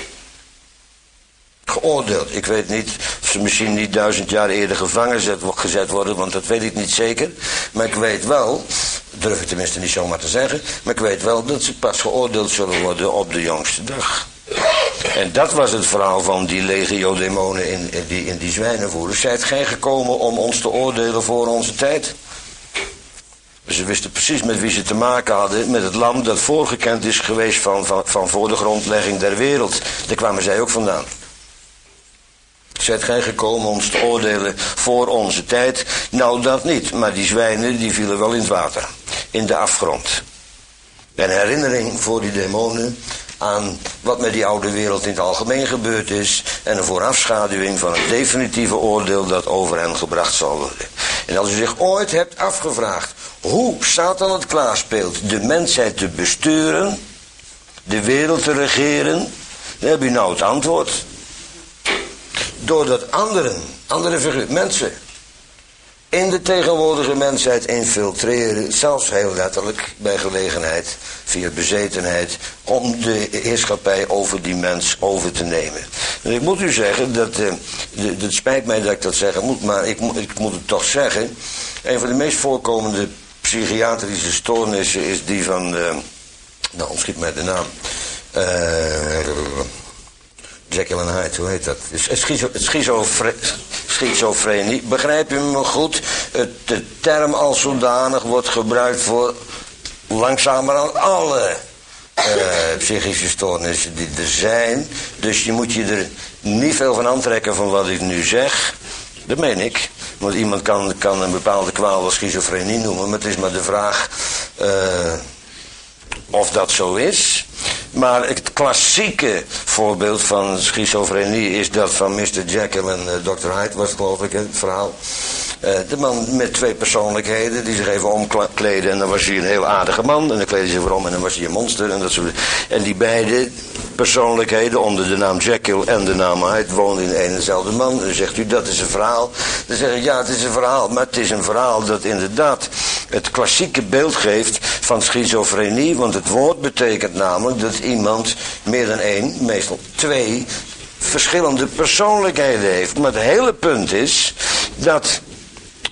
Geoordeeld. Ik weet niet of ze misschien niet 1000 jaar eerder gevangen gezet worden, want dat weet ik niet zeker. Maar ik weet wel, durf ik tenminste niet zomaar te zeggen, maar ik weet wel dat ze pas geoordeeld zullen worden op de jongste dag. En dat was het verhaal van die legio-demonen die in die zwijnenvoerders. Zijt gij gekomen om ons te oordelen voor onze tijd? Ze wisten precies met wie ze te maken hadden, met het lam dat voorgekend is geweest van voor de grondlegging der wereld. Daar kwamen zij ook vandaan. Zijt gij gekomen om ons te oordelen voor onze tijd? Nou, dat niet, maar die zwijnen die vielen wel in het water, in de afgrond. Een herinnering voor die demonen aan wat met die oude wereld in het algemeen gebeurd is en een voorafschaduwing van het definitieve oordeel dat over hen gebracht zal worden. En als u zich ooit hebt afgevraagd hoe Satan het klaarspeelt de mensheid te besturen, de wereld te regeren, dan heb u nou het antwoord. Doordat andere figuren, mensen, in de tegenwoordige mensheid infiltreren, zelfs heel letterlijk bij gelegenheid, via bezetenheid, om de heerschappij over die mens over te nemen. En ik moet u zeggen, het spijt mij dat ik dat zeggen moet, maar ik moet het toch zeggen. Een van de meest voorkomende psychiatrische stoornissen is die van, nou ontschiet mij de naam, Jekyll en Hyde, hoe heet dat? Schizofrenie. Begrijp u me goed? De term als zodanig wordt gebruikt voor langzamerhand alle psychische stoornissen die er zijn. Dus je moet je er niet veel van aantrekken van wat ik nu zeg. Dat meen ik. Want iemand kan een bepaalde kwaal wel schizofrenie noemen, maar het is maar de vraag of dat zo is. Maar het klassieke voorbeeld van schizofrenie is dat van Mr. Jekyll en Dr. Hyde, was geloof ik het verhaal. De man met 2 persoonlijkheden die zich even omkleden en dan was hij een heel aardige man en dan kleedde hij zich weer om en dan was hij een monster en dat soort. En die beide persoonlijkheden onder de naam Jekyll en de naam Hyde woonden in een en dezelfde man. En dan zegt u dat is een verhaal. Dan zeg ik ja, het is een verhaal, maar het is een verhaal dat inderdaad het klassieke beeld geeft van schizofrenie, want het woord betekent namelijk dat iemand meer dan 1, meestal 2 verschillende persoonlijkheden heeft. Maar het hele punt is dat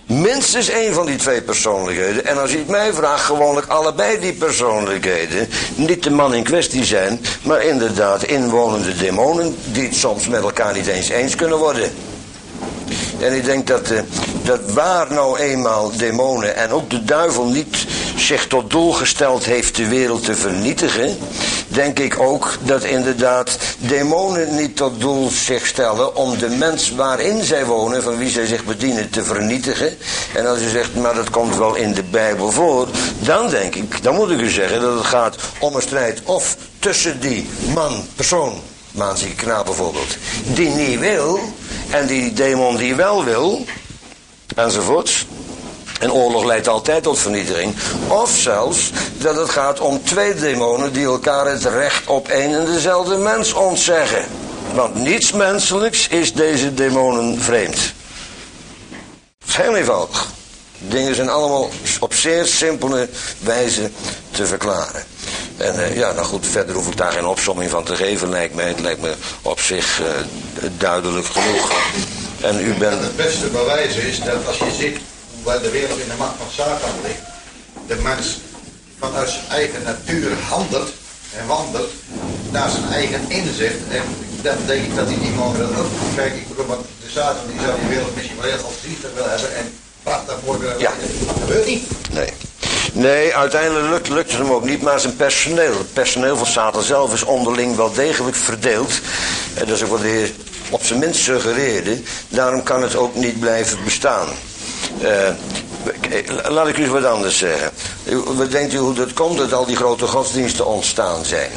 Minstens één van die twee persoonlijkheden. En als je het mij vraagt, gewoonlijk allebei die persoonlijkheden. Niet de man in kwestie zijn, maar inderdaad inwonende demonen die het soms met elkaar niet eens kunnen worden. En ik denk dat waar nou eenmaal demonen en ook de duivel niet zich tot doel gesteld heeft de wereld te vernietigen, denk ik ook dat inderdaad demonen niet tot doel zich stellen om de mens waarin zij wonen, van wie zij zich bedienen, te vernietigen. En als u zegt, maar dat komt wel in de Bijbel voor, dan denk ik, dan moet ik u zeggen dat het gaat om een strijd of tussen die persoon, maanzieke knaap bijvoorbeeld, die niet wil, en die demon die wel wil, enzovoorts. En oorlog leidt altijd tot vernietiging. Of zelfs dat het gaat om twee demonen die elkaar het recht op één en dezelfde mens ontzeggen. Want niets menselijks is deze demonen vreemd. Het is heel eenvoudig. Dingen zijn allemaal op zeer simpele wijze te verklaren. En ja, nou goed, verder hoef ik daar geen opsomming van te geven, lijkt mij. Het lijkt me op zich duidelijk genoeg. En u bent... Het beste bewijs is dat als je ziet waar de wereld in de macht van Satan ligt, de mens vanuit zijn eigen natuur handelt en wandelt naar zijn eigen inzicht. En dan denk ik dat die mogen dat ook doen. Kijk, ik bedoel, want de Satan die zou die wereld misschien wel heel afzichtelijk willen hebben en prachtig mooi willen hebben. Ja. Dat gebeurt niet. Nee, uiteindelijk lukt het hem ook niet, maar zijn personeel. Het personeel van Satan zelf is onderling wel degelijk verdeeld. En dat is ook wat de Heer op zijn minst suggereerde. Daarom kan het ook niet blijven bestaan. Laat ik u eens wat anders zeggen. Wat denkt u hoe dat komt dat al die grote godsdiensten ontstaan zijn?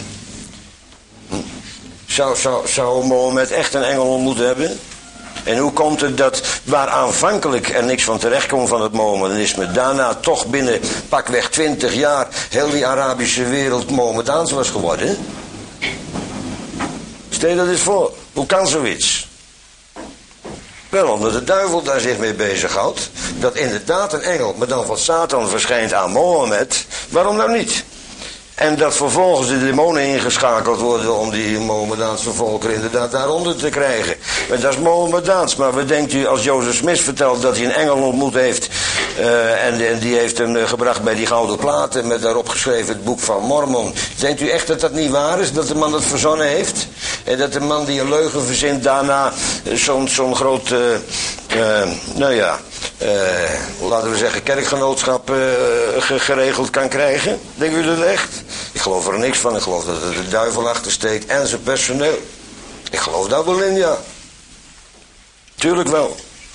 Zou Mohammed echt een engel ontmoet hebben? En hoe komt het dat waar aanvankelijk er niks van terecht komt van het Mohammedanisme, daarna toch binnen pakweg 20 jaar heel die Arabische wereld Mohammedaans was geworden? Stel je dat eens voor. Hoe kan zoiets? Wel, omdat de duivel daar zich mee bezighoudt, dat inderdaad een engel, maar dan van Satan verschijnt aan Mohammed. Waarom nou niet? En dat vervolgens de demonen ingeschakeld worden om die Mohammedaanse volkeren inderdaad daaronder te krijgen. Maar dat is Mohammedaans. Maar wat denkt u als Jozef Smith vertelt dat hij een engel ontmoet heeft. En die heeft hem gebracht bij die gouden platen met daarop geschreven het boek van Mormon. Denkt u echt dat dat niet waar is? Dat de man dat verzonnen heeft? En dat de man die een leugen verzint daarna zo'n groot... laten we zeggen, kerkgenootschap geregeld kan krijgen? Denken jullie dat echt? Ik geloof er niks van. Ik geloof dat er de duivel achter steekt en zijn personeel. Ik geloof daar wel in, ja. Tuurlijk wel.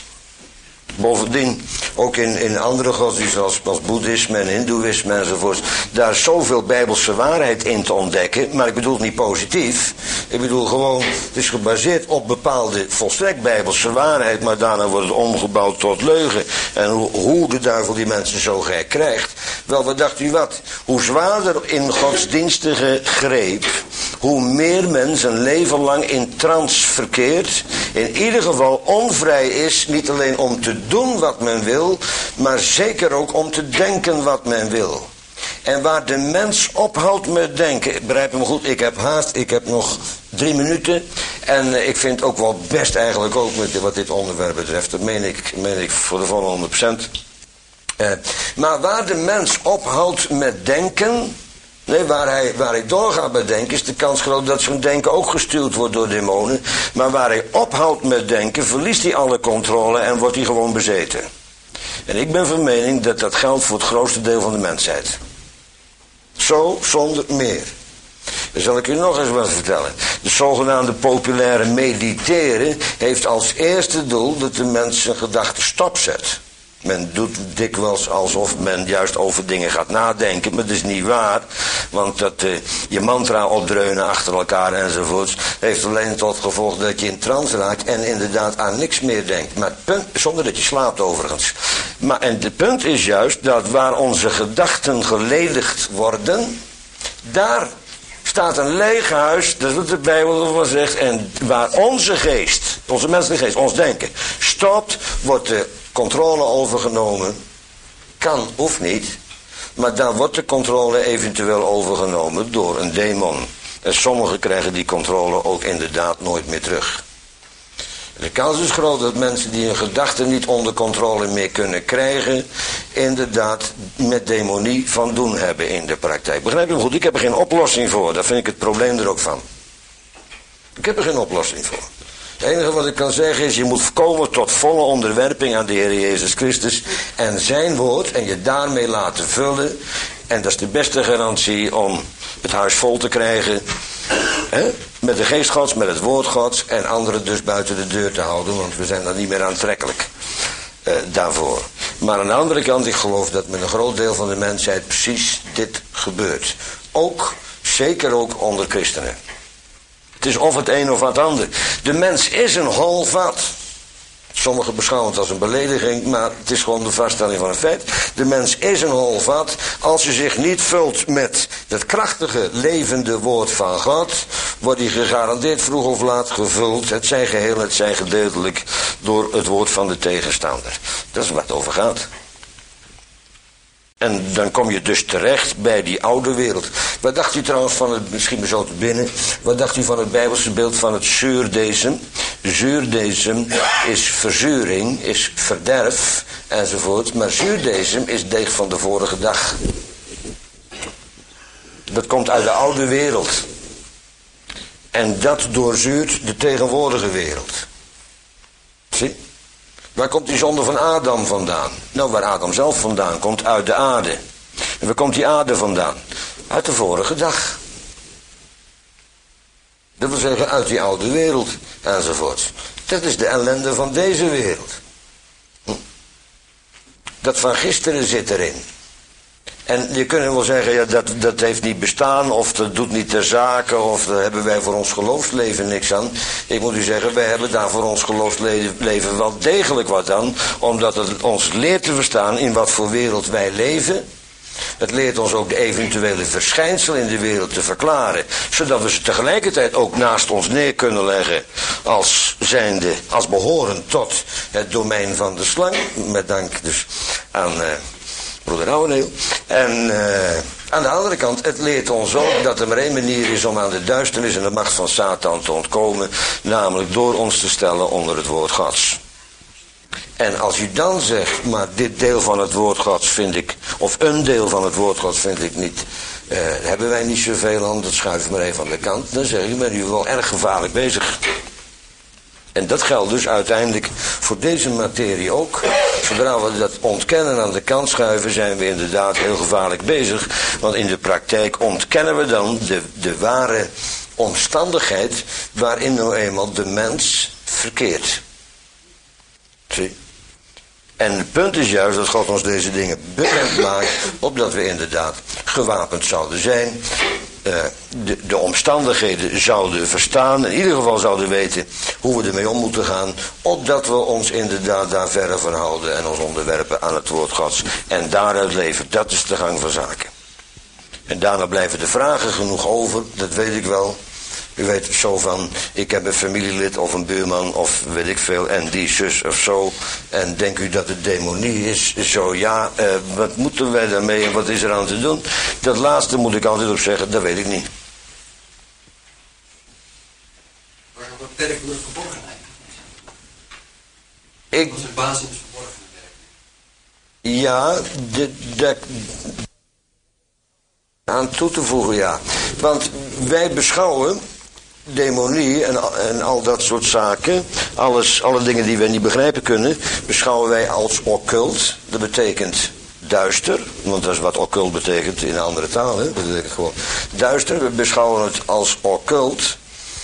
Bovendien, ook in andere godsdiensten als boeddhisme en hindoeïsme enzovoort, daar is zoveel bijbelse waarheid in te ontdekken, maar ik bedoel het niet positief. Ik bedoel gewoon, het is gebaseerd op bepaalde volstrekt bijbelse waarheid, maar daarna wordt het omgebouwd tot leugen. En hoe de duivel die mensen zo gek krijgt. Wel, wat dacht u wat? Hoe zwaarder in godsdienstige greep, hoe meer men zijn leven lang in trance verkeert, in ieder geval onvrij is, niet alleen om te doen wat men wil, maar zeker ook om te denken wat men wil. En waar de mens ophoudt met denken, begrijp me goed, ik heb haast, ik heb nog 3 minuten. En ik vind ook wel best eigenlijk ook met wat dit onderwerp betreft, dat meen ik voor de volle 100%. Maar waar de mens ophoudt met denken, nee, waar hij doorgaat met denken, is de kans groot dat zijn denken ook gestuurd wordt door demonen. Maar waar hij ophoudt met denken, verliest hij alle controle en wordt hij gewoon bezeten. En ik ben van mening dat dat geldt voor het grootste deel van de mensheid. Zo zonder meer. Dan zal ik u nog eens wat vertellen. De zogenaamde populaire mediteren heeft als eerste doel dat de mens zijn gedachten stopzet. Men doet dikwijls alsof men juist over dingen gaat nadenken, maar dat is niet waar. Want dat je mantra opdreunen achter elkaar enzovoorts heeft alleen tot gevolg dat je in trance raakt en inderdaad aan niks meer denkt. Maar het punt, zonder dat je slaapt overigens. En het punt is juist dat waar onze gedachten geledigd worden, daar staat een leeg huis, dat is wat de Bijbel wel zegt, en waar onze geest, onze menselijke geest, ons denken, stopt, wordt de controle overgenomen. Kan, hoeft niet. Maar dan wordt de controle eventueel overgenomen door een demon. En sommigen krijgen die controle ook inderdaad nooit meer terug. De kans is groot dat mensen die hun gedachten niet onder controle meer kunnen krijgen, inderdaad met demonie van doen hebben in de praktijk. Begrijp je me goed? Ik heb er geen oplossing voor. Daar vind ik het probleem er ook van. Ik heb er geen oplossing voor. Het enige wat ik kan zeggen is, je moet komen tot volle onderwerping aan de Heer Jezus Christus en zijn woord en je daarmee laten vullen. En dat is de beste garantie om het huis vol te krijgen. Met de geest Gods, met het woord Gods en anderen dus buiten de deur te houden, want we zijn dan niet meer aantrekkelijk daarvoor. Maar aan de andere kant, ik geloof dat met een groot deel van de mensheid precies dit gebeurt. Ook, zeker ook onder christenen. Het is of het een of het ander. De mens is een hol vat. Sommigen beschouwen het als een belediging, maar het is gewoon de vaststelling van een feit. De mens is een hol vat. Als hij zich niet vult met het krachtige, levende woord van God, wordt hij gegarandeerd vroeg of laat gevuld. Het zij geheel, het zij gedeeltelijk, door het woord van de tegenstander. Dat is waar het over gaat. En dan kom je dus terecht bij die oude wereld. Wat dacht u trouwens van het, misschien me zo te binnen, wat dacht u van het Bijbelse beeld van het zuurdesem? Zuurdesem is verzuring, is verderf enzovoort. Maar zuurdesem is deeg van de vorige dag. Dat komt uit de oude wereld. En dat doorzuurt de tegenwoordige wereld. Zie? Waar komt die zonde van Adam vandaan? Nou, waar Adam zelf vandaan komt, uit de aarde. En waar komt die aarde vandaan? Uit de vorige dag. Dat wil zeggen, uit die oude wereld, enzovoort. Dat is de ellende van deze wereld. Dat van gisteren zit erin. En je kunt wel zeggen, ja, dat heeft niet bestaan, of dat doet niet ter zake, of daar hebben wij voor ons geloofsleven niks aan. Ik moet u zeggen, wij hebben daar voor ons geloofsleven wel degelijk wat aan, omdat het ons leert te verstaan in wat voor wereld wij leven. Het leert ons ook de eventuele verschijnselen in de wereld te verklaren, zodat we ze tegelijkertijd ook naast ons neer kunnen leggen als behorend tot het domein van de slang, met dank dus aan broeder Ouweneel. En aan de andere kant, het leert ons ook dat er maar één manier is om aan de duisternis en de macht van Satan te ontkomen, namelijk door ons te stellen onder het woord Gods. En als u dan zegt, maar dit deel van het woord Gods vind ik, of een deel van het woord Gods vind ik niet, hebben wij niet zoveel aan, dat schuif maar even aan de kant, dan zeg je, ben u wel erg gevaarlijk bezig. En dat geldt dus uiteindelijk voor deze materie ook. Zodra we dat ontkennen aan de kant schuiven, zijn we inderdaad heel gevaarlijk bezig. Want in de praktijk ontkennen we dan de ware omstandigheid waarin nou eenmaal de mens verkeert. Zie? En het punt is juist dat God ons deze dingen bekend maakt, opdat we inderdaad gewapend zouden zijn. De omstandigheden zouden verstaan, in ieder geval zouden weten hoe we ermee om moeten gaan, opdat we ons inderdaad daar verre van houden en ons onderwerpen aan het woord Gods en daaruit leven. Dat is de gang van zaken. En daarna blijven de vragen genoeg over, dat weet ik wel. U weet zo van, ik heb een familielid of een buurman of weet ik veel en die zus of zo. En denkt u dat het demonie is? Zo ja, wat moeten wij daarmee en wat is er aan te doen? Dat laatste moet ik altijd op zeggen, dat weet ik niet. Maar wat betekent de verborgenheid? Wat is de basis verborgenheid? Ja, aan toe te voegen, ja. Want wij beschouwen demonie en al dat soort zaken, alle dingen die wij niet begrijpen kunnen, beschouwen wij als occult. Dat betekent duister, want dat is wat occult betekent in een andere taal, hè? Dat betekent gewoon duister. We beschouwen het als occult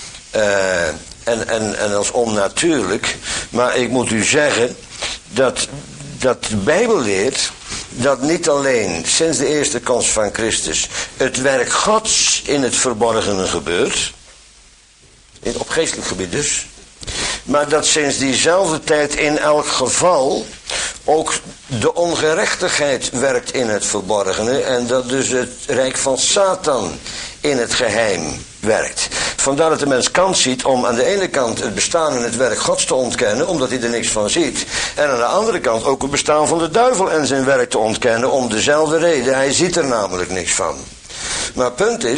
en als onnatuurlijk. Maar ik moet u zeggen dat de Bijbel leert dat niet alleen sinds de eerste komst van Christus het werk Gods in het verborgene gebeurt, op geestelijk gebied dus, maar dat sinds diezelfde tijd in elk geval ook de ongerechtigheid werkt in het verborgene en dat dus het rijk van Satan in het geheim werkt. Vandaar dat de mens kans ziet om aan de ene kant het bestaan en het werk Gods te ontkennen, omdat hij er niks van ziet. En aan de andere kant ook het bestaan van de duivel en zijn werk te ontkennen om dezelfde reden. Hij ziet er namelijk niks van. Maar het punt is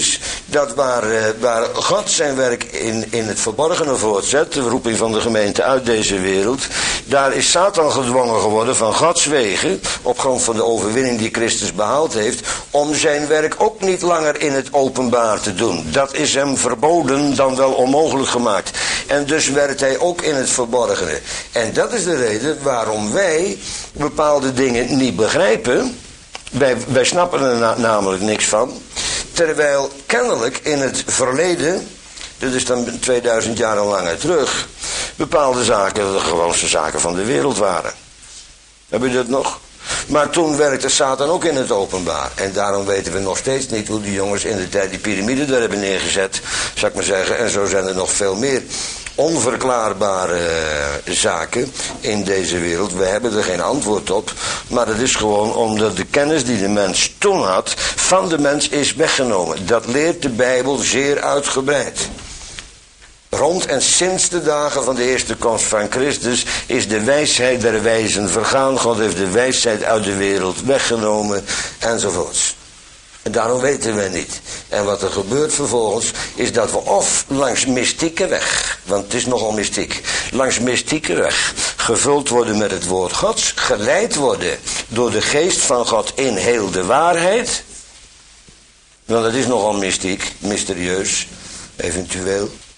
dat waar God zijn werk in het verborgene voortzet, de roeping van de gemeente uit deze wereld, daar is Satan gedwongen geworden van Gods wegen, op grond van de overwinning die Christus behaald heeft, om zijn werk ook niet langer in het openbaar te doen. Dat is hem verboden, dan wel onmogelijk gemaakt. En dus werkt hij ook in het verborgene. En dat is de reden waarom wij bepaalde dingen niet begrijpen. Wij snappen er namelijk niks van. Terwijl kennelijk in het verleden, dit is dan 2000 jaar en langer terug, bepaalde zaken de gewoonste zaken van de wereld waren. Heb je dat nog? Maar toen werkte Satan ook in het openbaar. En daarom weten we nog steeds niet hoe die jongens in de tijd die piramide daar hebben neergezet, zou ik maar zeggen. En zo zijn er nog veel meer onverklaarbare zaken in deze wereld. We hebben er geen antwoord op. Maar dat is gewoon omdat de kennis die de mens toen had van de mens is weggenomen. Dat leert de Bijbel zeer uitgebreid. Rond en sinds de dagen van de eerste komst van Christus is de wijsheid der wijzen vergaan. God heeft de wijsheid uit de wereld weggenomen enzovoorts. En daarom weten we niet. En wat er gebeurt vervolgens is dat we of langs mystieke weg, want het is nogal mystiek, langs mystieke weg gevuld worden met het woord Gods, geleid worden door de geest van God in heel de waarheid. Want het is nogal mystiek, mysterieus, eventueel.